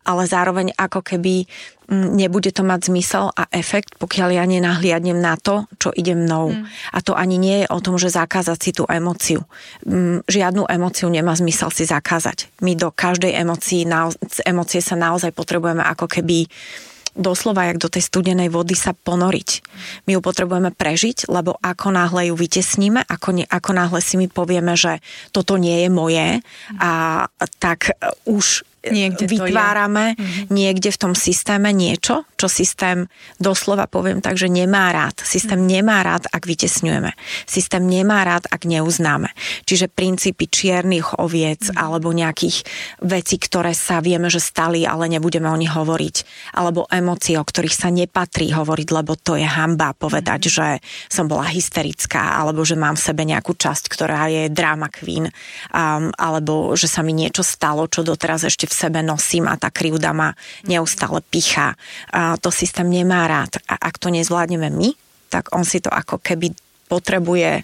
ale zároveň ako keby nebude to mať zmysel a efekt, pokiaľ ja nenahliadnem na to, čo ide mnou. Mm. A to ani nie je o tom, že zakázať si tú emóciu. Žiadnu emóciu nemá zmysel si zakázať. My do každej emócie, emócie sa naozaj potrebujeme ako keby doslova jak do tej studenej vody sa ponoriť. My ju potrebujeme prežiť, lebo ako náhle ju vytesníme, ako, ne, ako náhle si my povieme, že toto nie je moje, a tak už niekde vytvárame mm-hmm. niekde v tom systéme niečo, čo systém doslova poviem tak, že nemá rád. Systém mm. nemá rád, ak vytesňujeme. Systém nemá rád, ak neuznáme. Čiže princípy čiernych oviec mm. alebo nejakých vecí, ktoré sa vieme, že stali, ale nebudeme o nich hovoriť. Alebo emócie, o ktorých sa nepatrí hovoriť, lebo to je hanba povedať, mm. že som bola hysterická, alebo že mám v sebe nejakú časť, ktorá je drama queen, um, alebo že sa mi niečo stalo, čo doteraz ešte v sebe nosím a tá krivda ma neustále pichá. A to systém nemá rád. A ak to nezvládneme my, tak on si to ako keby potrebuje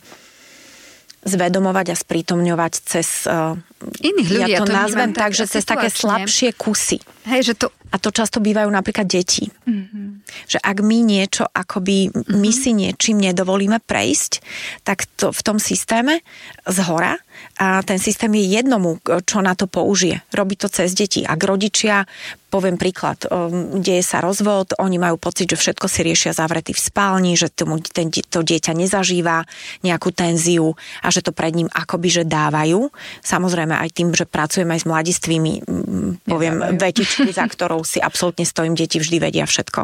zvedomovať a sprítomňovať cez iných ľudí. Ja to, to nazvem tak, že cez také slabšie kusy. Hej, že to... A to často bývajú napríklad deti. Mm-hmm. Že ak my niečo, akoby mm-hmm. my si niečím nedovolíme prejsť, tak to v tom systéme zhora, a ten systém je jednomu, čo na to použije. Robí to cez deti. Ak rodičia, poviem príklad, deje sa rozvod, oni majú pocit, že všetko si riešia zavretý v spálni, že tomu, ten, to dieťa nezažíva nejakú tenziu a že to pred ním akoby, že dávajú. Samozrejme aj tým, že pracujem aj s mladistvými, poviem, nedávajú. Vetičky, za ktorou si absolútne stojím, deti vždy vedia všetko.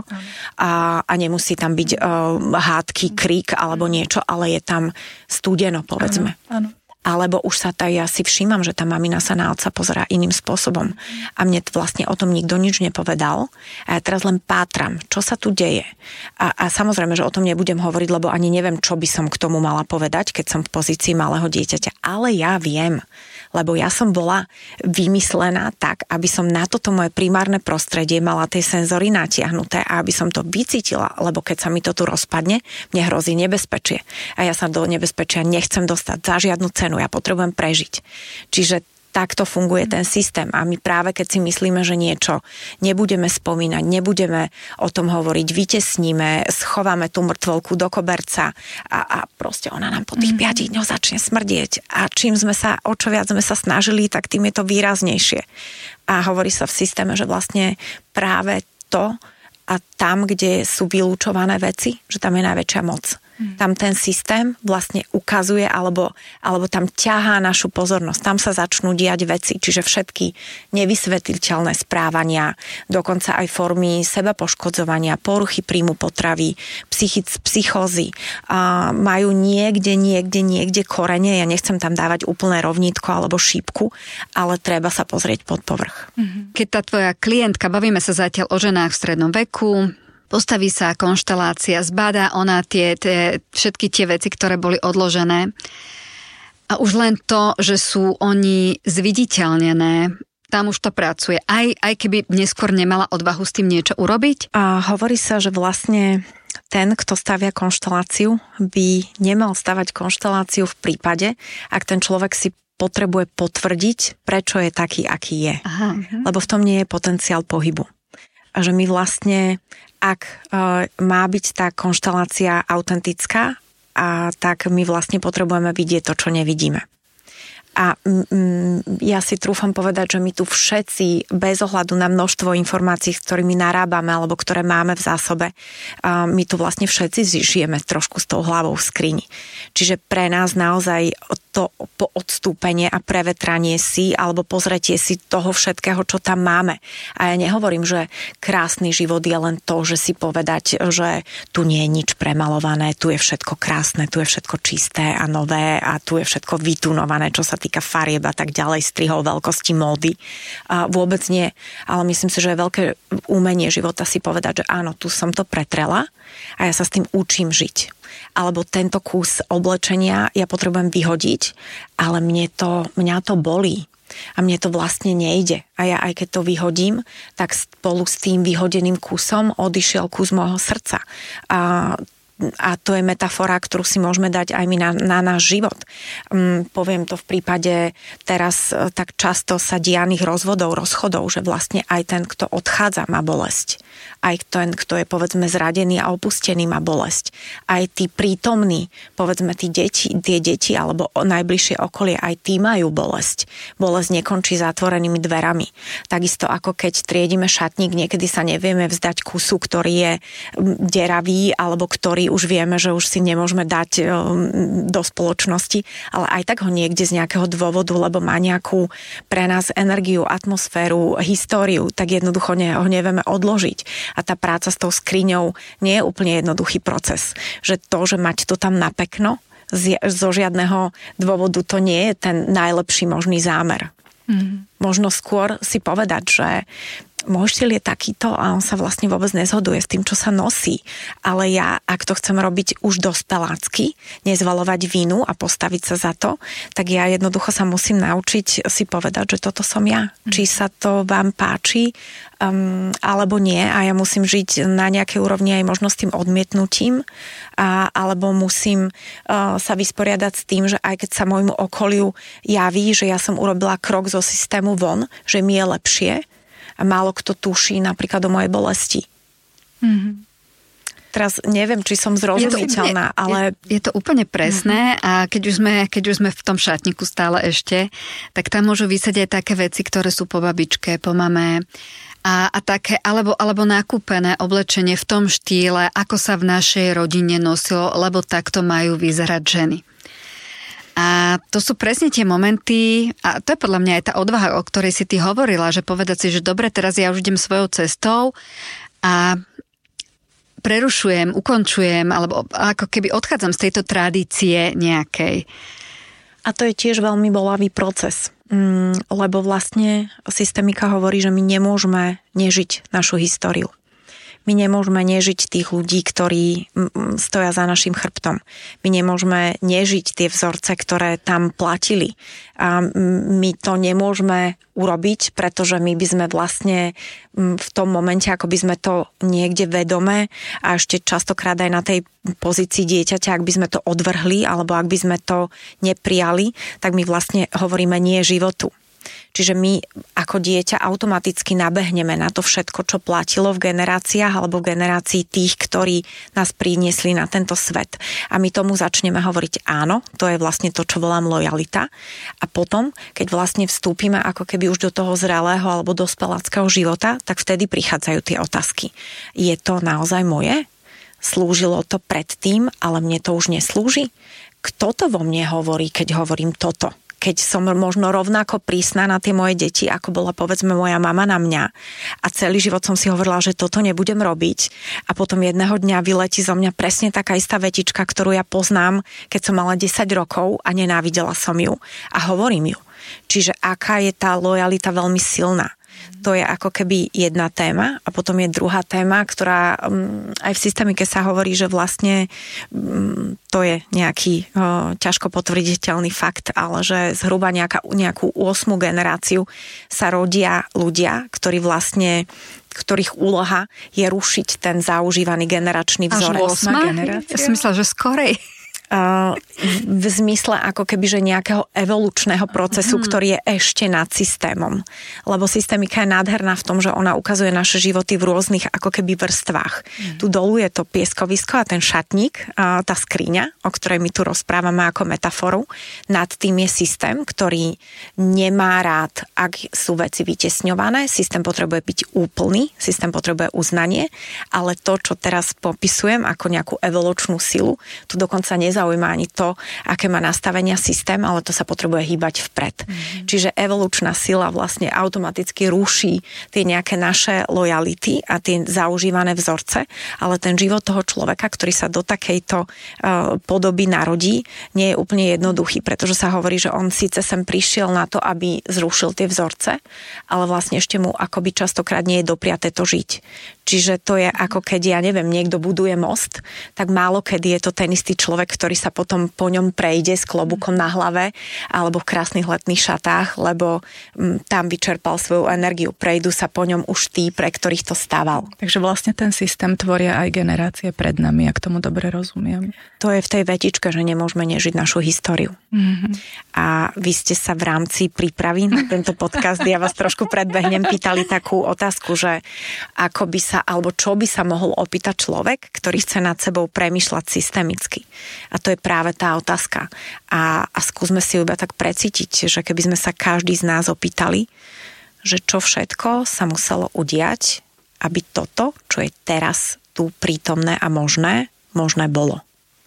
A, a nemusí tam byť uh, hádky, krík alebo niečo, ale je tam studeno, povedzme. Áno, áno. Alebo už sa taj, ja si všímam, že tá mamina sa na otca pozerá iným spôsobom. A mne vlastne o tom nikto nič nepovedal. A ja teraz len pátram, čo sa tu deje. A, a samozrejme, že o tom nebudem hovoriť, lebo ani neviem, čo by som k tomu mala povedať, keď som v pozícii malého dieťaťa. Ale ja viem, lebo ja som bola vymyslená tak, aby som na toto moje primárne prostredie mala tie senzory natiahnuté a aby som to vycítila, lebo keď sa mi to tu rozpadne, mne hrozí nebezpečie. A ja sa do nebezpečia nechcem dostať za žiadnu cenu. Ja potrebujem prežiť. Čiže takto funguje ten systém. A my práve keď si myslíme, že niečo nebudeme spomínať, nebudeme o tom hovoriť, vytesníme, schováme tú mŕtvolku do koberca a, a proste ona nám po tých mm-hmm. piatich dňoch začne smrdieť. A čím sme sa, o čo viac sme sa snažili, tak tým je to výraznejšie. A hovorí sa v systéme, že vlastne práve to a tam, kde sú vylúčované veci, že tam je najväčšia moc. Hmm. Tam ten systém vlastne ukazuje alebo, alebo tam ťahá našu pozornosť. Tam sa začnú diať veci, čiže všetky nevysvetliteľné správania, dokonca aj formy sebapoškodzovania, poruchy príjmu potravy, psychic, psychózy, a majú niekde, niekde, niekde korene. Ja nechcem tam dávať úplné rovnítko alebo šípku, ale treba sa pozrieť pod povrch. Keď tá tvoja klientka, bavíme sa zatiaľ o ženách v strednom veku, postaví sa konštelácia, zbadá ona tie, tie, všetky tie veci, ktoré boli odložené. A už len to, že sú oni zviditeľnené, tam už to pracuje. Aj, aj keby neskôr nemala odvahu s tým niečo urobiť? A hovorí sa, že vlastne ten, kto stavia konšteláciu, by nemal stavať konšteláciu v prípade, ak ten človek si potrebuje potvrdiť, prečo je taký, aký je. Aha. Lebo v tom nie je potenciál pohybu. A že my vlastne, ak uh, má byť tá konštelácia autentická, a tak my vlastne potrebujeme vidieť to, čo nevidíme. A mm, ja si trúfam povedať, že my tu všetci, bez ohľadu na množstvo informácií, s ktorými narábame, alebo ktoré máme v zásobe, uh, my tu vlastne všetci žijeme trošku s tou hlavou v skrini. Čiže pre nás naozaj to odstúpenie a prevetranie si alebo pozretie si toho všetkého, čo tam máme. A ja nehovorím, že krásny život je len to, že si povedať, že tu nie je nič premalované, tu je všetko krásne, tu je všetko čisté a nové a tu je všetko vytunované, čo sa týka farieb a tak ďalej, strihov, veľkosti, módy. A vôbec nie. Ale myslím si, že je veľké umenie života si povedať, že áno, tu som to pretrela a ja sa s tým učím žiť. Alebo tento kus oblečenia ja potrebujem vyhodiť, ale mne to, mňa to bolí. A mne to vlastne nejde. A ja aj keď to vyhodím, tak spolu s tým vyhodeným kusom odišiel kus môjho srdca. A a to je metafora, ktorú si môžeme dať aj my na, na náš život. Um, poviem to v prípade teraz tak často sa dianých rozvodov, rozchodov, že vlastne aj ten, kto odchádza, má bolesť. Aj ten, kto je povedzme zradený a opustený, má bolesť. Aj tí prítomní, povedzme tí deti, tie deti alebo najbližšie okolie, aj tí majú bolesť. Bolesť nekončí zatvorenými dverami. Takisto ako keď triedime šatník, niekedy sa nevieme vzdať kusu, ktorý je deravý alebo ktorý už vieme, že už si nemôžeme dať do spoločnosti, ale aj tak ho niekde z nejakého dôvodu, lebo má nejakú pre nás energiu, atmosféru, históriu, tak jednoducho ho nevieme odložiť. A tá práca s tou skriňou nie je úplne jednoduchý proces. Že to, že mať to tam na pekno, zo žiadneho dôvodu to nie je ten najlepší možný zámer. Mm. Možno skôr si povedať, že môj štýl je takýto a on sa vlastne vôbec nezhoduje s tým, čo sa nosí. Ale ja, ak to chcem robiť už dospelácky, nezvalovať vinu a postaviť sa za to, tak ja jednoducho sa musím naučiť si povedať, že toto som ja. Mm. Či sa to vám páči, um, alebo nie. A ja musím žiť na nejakej úrovni aj možno s tým odmietnutím, a, alebo musím uh, sa vysporiadať s tým, že aj keď sa môjmu okoliu javí, že ja som urobila krok zo systému von, že mi je lepšie, a málo kto tuší napríklad o mojej bolesti. Mm-hmm. Teraz neviem, či som zrozumiteľná, je to úplne, ale... Je, je to úplne presné mm-hmm. a keď už, sme, keď už sme v tom šatníku stále ešte, tak tam môžu vysieť aj také veci, ktoré sú po babičke, po mame a, a také, alebo, alebo nakúpené oblečenie v tom štýle, ako sa v našej rodine nosilo, lebo takto majú vyzerať ženy. A to sú presne tie momenty, a to je podľa mňa aj tá odvaha, o ktorej si ty hovorila, že povedať si, že dobre, teraz ja už idem svojou cestou a prerušujem, ukončujem, alebo ako keby odchádzam z tejto tradície nejakej. A to je tiež veľmi bolavý proces, lebo vlastne systémika hovorí, že my nemôžeme nežiť našu históriu. My nemôžeme nežiť tých ľudí, ktorí stoja za našim chrbtom. My nemôžeme nežiť tie vzorce, ktoré tam platili. A my to nemôžeme urobiť, pretože my by sme vlastne v tom momente, ako by sme to niekde vedome a ešte častokrát aj na tej pozícii dieťaťa, ak by sme to odvrhli alebo ak by sme to neprijali, tak my vlastne hovoríme nie životu. Čiže my ako dieťa automaticky nabehneme na to všetko, čo platilo v generáciách alebo v generácii tých, ktorí nás priniesli na tento svet. A my tomu začneme hovoriť áno, to je vlastne to, čo volám lojalita. A potom, keď vlastne vstúpime ako keby už do toho zrelého alebo dospeláckého života, tak vtedy prichádzajú tie otázky. Je to naozaj moje? Slúžilo to predtým, ale mne to už neslúži? Kto to vo mne hovorí, keď hovorím toto? Keď som možno rovnako prísna na tie moje deti, ako bola povedzme moja mama na mňa. A celý život som si hovorila, že toto nebudem robiť. A potom jedného dňa vyletí zo mňa presne taká istá vetička, ktorú ja poznám, keď som mala desať rokov a nenávidela som ju. A hovorím ju. Čiže aká je tá lojalita veľmi silná. To je ako keby jedna téma a potom je druhá téma, ktorá um, aj v systémike sa hovorí, že vlastne um, to je nejaký uh, ťažko potvrditeľný fakt, ale že zhruba nejaká, nejakú ôsmu generáciu sa rodia ľudia, ktorí vlastne ktorých úloha je rušiť ten zaužívaný generačný vzorec. Až ôsma generácia? Ja som myslela, že skorej. V zmysle ako keby, že nejakého evolučného procesu, mm. ktorý je ešte nad systémom. Lebo systémika je nádherná v tom, že ona ukazuje naše životy v rôznych ako keby vrstvách. Mm. Tu dolu je to pieskovisko a ten šatník, tá skriňa, o ktorej my tu rozprávame ako metaforu. Nad tým je systém, ktorý nemá rád, ak sú veci vytesňované. Systém potrebuje byť úplný, systém potrebuje uznanie, ale to, čo teraz popisujem ako nejakú evolučnú silu, tu dokonca nezaujíma zaujíma ani to, aké má nastavenia systém, ale to sa potrebuje hýbať vpred. Mm-hmm. Čiže evolučná sila vlastne automaticky ruší tie nejaké naše lojality a tie zaužívané vzorce, ale ten život toho človeka, ktorý sa do takejto uh, podoby narodí, nie je úplne jednoduchý, pretože sa hovorí, že on síce sem prišiel na to, aby zrušil tie vzorce, ale vlastne ešte mu akoby častokrát nie je dopriaté to žiť. Čiže to je ako keď, ja neviem, niekto buduje most, tak málo kedy je to ten istý človek, ktorý sa potom po ňom prejde s klobúkom na hlave alebo v krásnych letných šatách, lebo m, tam vyčerpal svoju energiu. Prejdú sa po ňom už tí, pre ktorých to stával. Takže vlastne ten systém tvoria aj generácie pred nami, ak tomu dobre rozumiem. To je v tej vetičke, že nemôžeme nežiť našu históriu. Mm-hmm. A vy ste sa v rámci prípravy na tento podcast, ja vás trošku predbehnem, pýtali takú otázku, že ako by sa, alebo čo by sa mohol opýtať človek, ktorý chce nad sebou premýšľať systemicky. A to je práve tá otázka. A, a skúsme si ju iba tak precítiť, že keby sme sa každý z nás opýtali, že čo všetko sa muselo udiať, aby toto, čo je teraz tu prítomné a možné, možné bolo.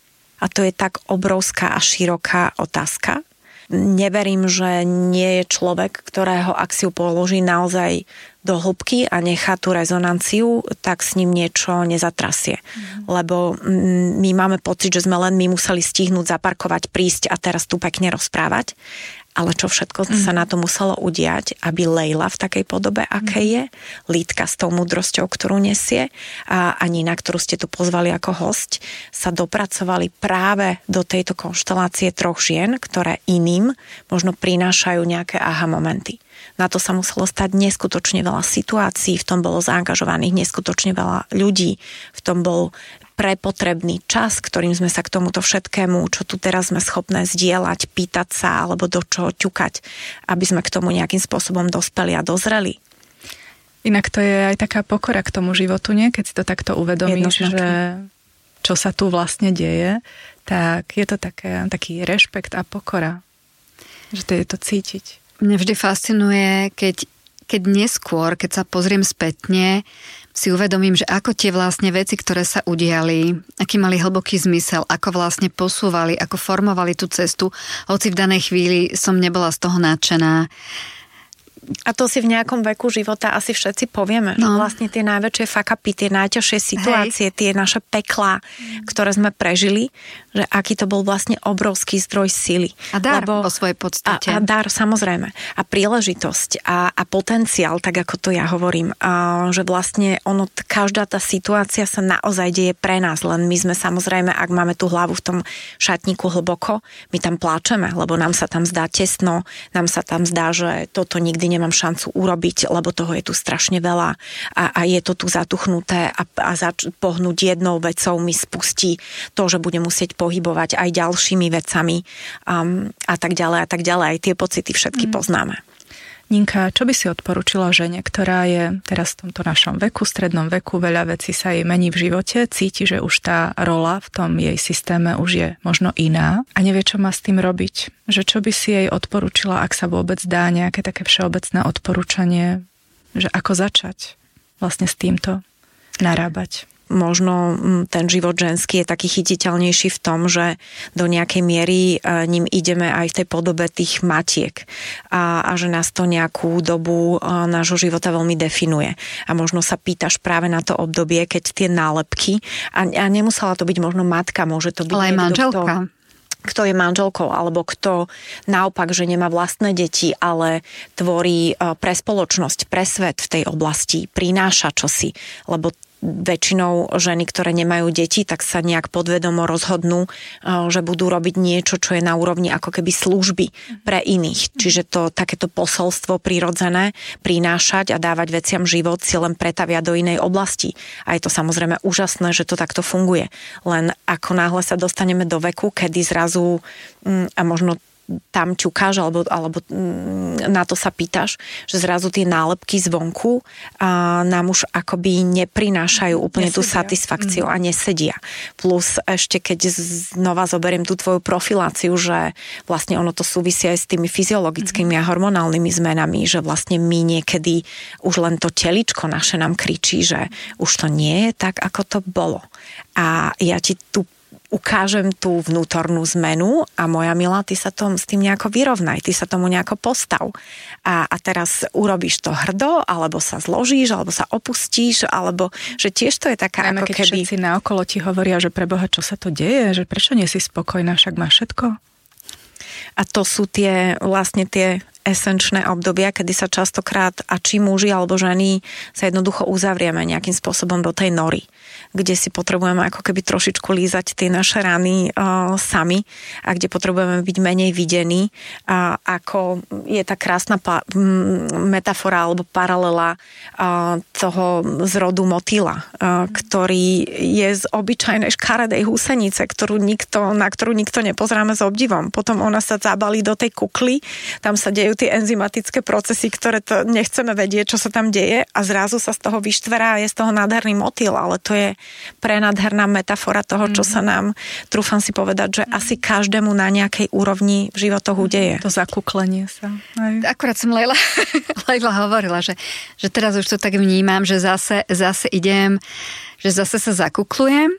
A to je tak obrovská a široká otázka. Neverím, že nie je človek, ktorého ak si ju položí naozaj do hĺbky a nechá tú rezonanciu, tak s ním niečo nezatrasie. Mm. Lebo my máme pocit, že sme len my museli stihnúť, zaparkovať, prísť a teraz tu pekne rozprávať. Ale čo všetko mm. sa na to muselo udiať, aby Leila v takej podobe, aké mm. je, Lídka s tou múdrosťou, ktorú nesie, a, a Nina, ktorú ste tu pozvali ako hosť, sa dopracovali práve do tejto konštelácie troch žien, ktoré iným možno prinášajú nejaké aha momenty. Na to sa muselo stať neskutočne veľa situácií, v tom bolo zaangažovaných neskutočne veľa ľudí, v tom bol prepotrebný čas, ktorým sme sa k tomuto všetkému, čo tu teraz sme schopné zdieľať, pýtať sa alebo do čoho ťukať, aby sme k tomu nejakým spôsobom dospeli a dozreli. Inak to je aj taká pokora k tomu životu, nie? Keď si to takto uvedomíš, že čo sa tu vlastne deje, tak je to také, taký rešpekt a pokora. Že to je to cítiť. Mne vždy fascinuje, keď, keď neskôr, keď sa pozriem spätne, si uvedomím, že ako tie vlastne veci, ktoré sa udiali, aký mali hlboký zmysel, ako vlastne posúvali, ako formovali tú cestu, hoci v danej chvíli som nebola z toho nadšená. A to si v nejakom veku života asi všetci povieme, no. Že vlastne tie najväčšie fuck-upy, tie najťažšie situácie, Hej. tie naše peklá, ktoré sme prežili, že aký to bol vlastne obrovský zdroj sily. A dar Lebo, vo svojej podstate. A, a dar, samozrejme. A príležitosť a, a potenciál, tak ako to ja hovorím, a, že vlastne ono, každá tá situácia sa naozaj deje pre nás, len my sme samozrejme, ak máme tú hlavu v tom šatníku hlboko, my tam pláčeme, lebo nám sa tam zdá tesno, nám sa tam zdá, že toto nikdy nemám šancu urobiť, lebo toho je tu strašne veľa a, a je to tu zatuchnuté a, a zač- pohnúť jednou vecou mi spustí to, že budem musieť pohybovať aj ďalšími vecami um, a tak ďalej a tak ďalej. Aj tie pocity všetky mm. poznáme. Ninka, čo by si odporúčila žene, ktorá je teraz v tomto našom veku, strednom veku, veľa vecí sa jej mení v živote, cíti, že už tá rola v tom jej systéme už je možno iná a nevie, čo má s tým robiť? Že čo by si jej odporúčila, ak sa vôbec dá nejaké také všeobecné odporúčanie, že ako začať vlastne s týmto narábať? Možno ten život ženský je taký chytiteľnejší v tom, že do nejakej miery ním ideme aj v tej podobe tých matiek a, a že nás to nejakú dobu nášho života veľmi definuje. A možno sa pýtaš práve na to obdobie, keď tie nálepky, a, a nemusela to byť možno matka, môže to byť... Ale aj manželka. Kto, kto je manželkou, alebo kto naopak, že nemá vlastné deti, ale tvorí pre spoločnosť, pre svet v tej oblasti, prináša čosi, lebo väčšinou ženy, ktoré nemajú deti, tak sa nejak podvedomo rozhodnú, že budú robiť niečo, čo je na úrovni ako keby služby pre iných. Čiže to takéto posolstvo prirodzené prinášať a dávať veciam život si len pretavia do inej oblasti. A je to samozrejme úžasné, že to takto funguje. Len ako náhle sa dostaneme do veku, kedy zrazu a možno tam ťukáš, alebo, alebo na to sa pýtaš, že zrazu tie nálepky zvonku a nám už akoby neprinášajú úplne nesedia. Tú satisfakciu mm. a nesedia. Plus ešte keď znova zoberiem tú tvoju profiláciu, že vlastne ono to súvisí aj s tými fyziologickými mm. a hormonálnymi zmenami, že vlastne my niekedy už len to teličko naše nám kričí, že už to nie je tak, ako to bolo. A ja ti tu ukážem tú vnútornú zmenu a moja milá, ty sa tom, s tým nejako vyrovnaj, ty sa tomu nejako postav. A, a teraz urobíš to hrdo, alebo sa zložíš, alebo sa opustíš, alebo že tiež to je taká Najmä, ako keď keby... všetci naokolo ti hovoria, že preboha, čo sa to deje, že prečo nie si spokojná, však máš všetko? A to sú tie vlastne tie esenčné obdobia, kedy sa častokrát, a či muži alebo ženy, sa jednoducho uzavrieme nejakým spôsobom do tej nory, kde si potrebujeme ako keby trošičku lízať tie naše rany uh, sami a kde potrebujeme byť menej videní, uh, ako je tá krásna pa- metafora alebo paralela uh, toho zrodu motýla, uh, ktorý je z obyčajnej škaredej húsenice, ktorú nikto, na ktorú nikto nepozeráme s obdivom. Potom ona sa zabalí do tej kukly, tam sa dejú tie enzymatické procesy, ktoré to nechceme vedieť, čo sa tam deje a zrazu sa z toho vyštverá a je z toho nádherný motýl, ale to je prenádherná metafora toho, čo sa nám, trúfam si povedať, že asi každému na nejakej úrovni v životoch udeje. To zakuklenie sa. Aj. Akurát som Lejla, Lejla hovorila, že, že teraz už to tak vnímam, že zase, zase idem, že zase sa zakuklujem.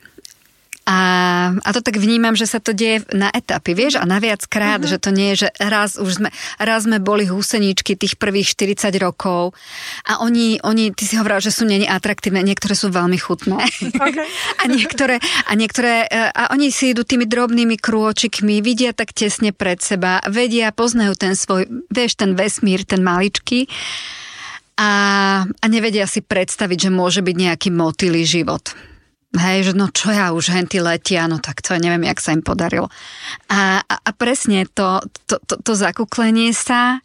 A, a to tak vnímam, že sa to deje na etapy, vieš, a naviac krát, uh-huh. že to nie je, že raz už sme, raz sme boli húseničky tých prvých štyridsať rokov a oni, oni ty si hovorila, že sú nie atraktívne, niektoré sú veľmi chutné. Okay. a niektoré, a niektoré, a oni si idú tými drobnými krôčikmi, vidia tak tesne pred seba, vedia, poznajú ten svoj, vieš, ten vesmír, ten maličký a, a nevedia si predstaviť, že môže byť nejaký motýlý život. Hej, že no čo ja už henty letia, no tak to ja neviem, jak sa im podarilo. A, a, a presne to, to, to, to zakuklenie sa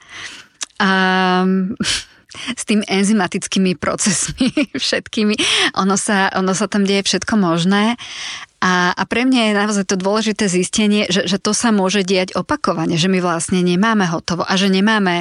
um, s tým enzymatickými procesmi všetkými, ono sa, ono sa tam deje všetko možné. A, a pre mňa je naozaj to dôležité zistenie, že, že to sa môže diať opakovane, že my vlastne nemáme hotovo a že nemáme.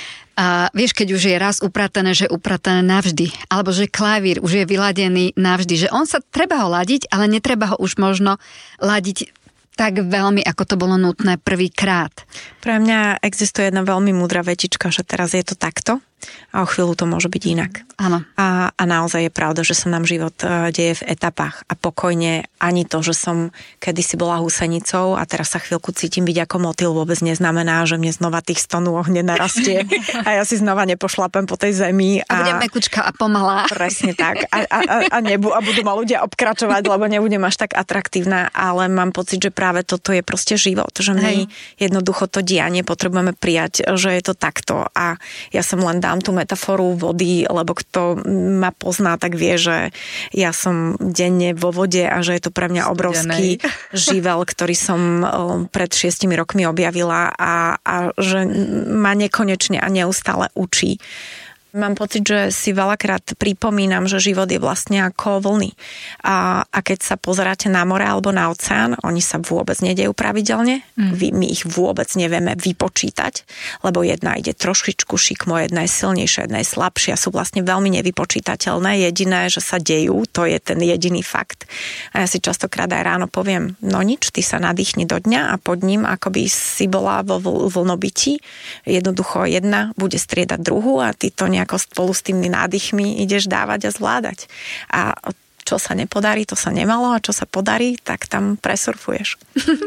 A vieš, keď už je raz upratané, že je upratané navždy, alebo že klavír už je vyladený navždy, že on sa treba ho ladiť, ale netreba ho už možno ladiť tak veľmi, ako to bolo nutné prvýkrát. Pre mňa existuje jedna veľmi múdra vetička, že teraz je to takto a o chvíľu to môže byť inak. Áno. A, a naozaj je pravda, že sa nám život uh, deje v etapách a pokojne ani to, že som kedysi bola húsenicou a teraz sa chvíľku cítim byť ako motýl, vôbec neznamená, že mne znova tých sto nôh nenarastie a ja si znova nepošlapem po tej zemi. A, a budem mekučka a pomalá. Presne tak. A, a, a, nebu, a budú ma ľudia obkračovať, lebo nebudem až tak atraktívna, ale mám pocit, že práve toto je proste život, že my Hej. jednoducho to dianie potrebujeme prijať, že je to takto a ja som len dám tú metaforu vody, lebo kto ma pozná, tak vie, že ja som denne vo vode a že je to pre mňa obrovský živel, ktorý som pred šiestimi rokmi objavila a, a že ma nekonečne a neustále učí. Mám pocit, že si veľakrát pripomínam, že život je vlastne ako vlny. A, a keď sa pozeráte na more alebo na oceán, oni sa vôbec nedejú pravidelne. Mm. My ich vôbec nevieme vypočítať, lebo jedna ide trošičku šikmo, jedna je silnejšia, jedna je slabšia. Sú vlastne veľmi nevypočítateľné. Jediné, že sa dejú, to je ten jediný fakt. A ja si častokrát aj ráno poviem, no nič, ty sa nadýchni do dňa a pod ním, akoby si bola vo vlnobytí. Jednoducho jedna bude striedať druhú a ty to nejak ako spolu s tými nádychmi ideš dávať a zvládať. A čo sa nepodarí, to sa nemalo a čo sa podarí, tak tam presurfuješ.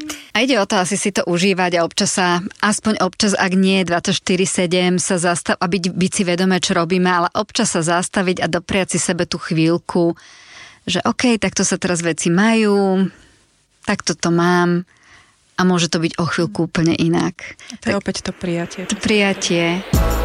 A ide o to asi si to užívať a občas sa, aspoň občas, ak nie dvadsaťštyri sedem sa zastav, a byť, byť si vedomé, čo robíme, ale občas sa zastaviť a dopriať si sebe tú chvíľku, že okej, okay, takto sa teraz veci majú, takto to mám a môže to byť o chvíľku úplne inak. A to je tak, opäť to prijatie. To prijatie.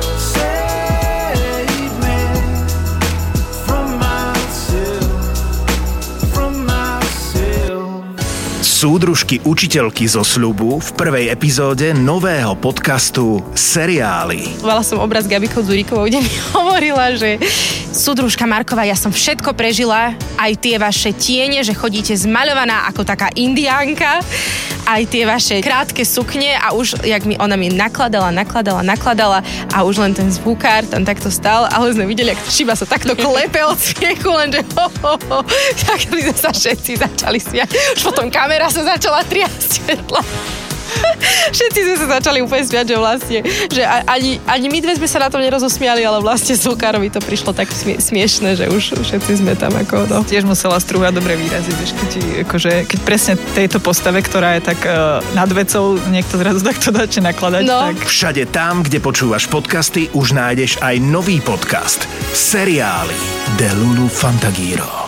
Súdružky učiteľky zo sľubu v prvej epizóde nového podcastu Seriály. Mala som obraz Gabikou Zurikovou, kde mi hovorila, že súdružka Marková, ja som všetko prežila, aj tie vaše tiene, že chodíte zmaľovaná ako taká indiánka, aj tie vaše krátke sukne a už, jak mi ona mi nakladala, nakladala, nakladala a už len ten zvukár tam takto stál, ale sme videli, jak šiba sa takto klepe od smiechu, lenže ho, ho, ho, tak sme sa všetci začali smiať. Už potom kamera sa začala triasť vedľa. Všetci sme sa začali úplne smiať, že vlastne, že ani, ani my dve sme sa na tom nerozosmiali, ale vlastne Zvukárovi to prišlo tak smie, smiešne, že už všetci sme tam ako, no. Tiež musela strúhať dobre výrazy, vieš, keď, akože, keď presne tejto postave, ktorá je tak uh, nad vecou, niekto zrazu takto začne nakladať. No. Tak... Všade tam, kde počúvaš podcasty, už nájdeš aj nový podcast Seriály de Lulu Fantagiro.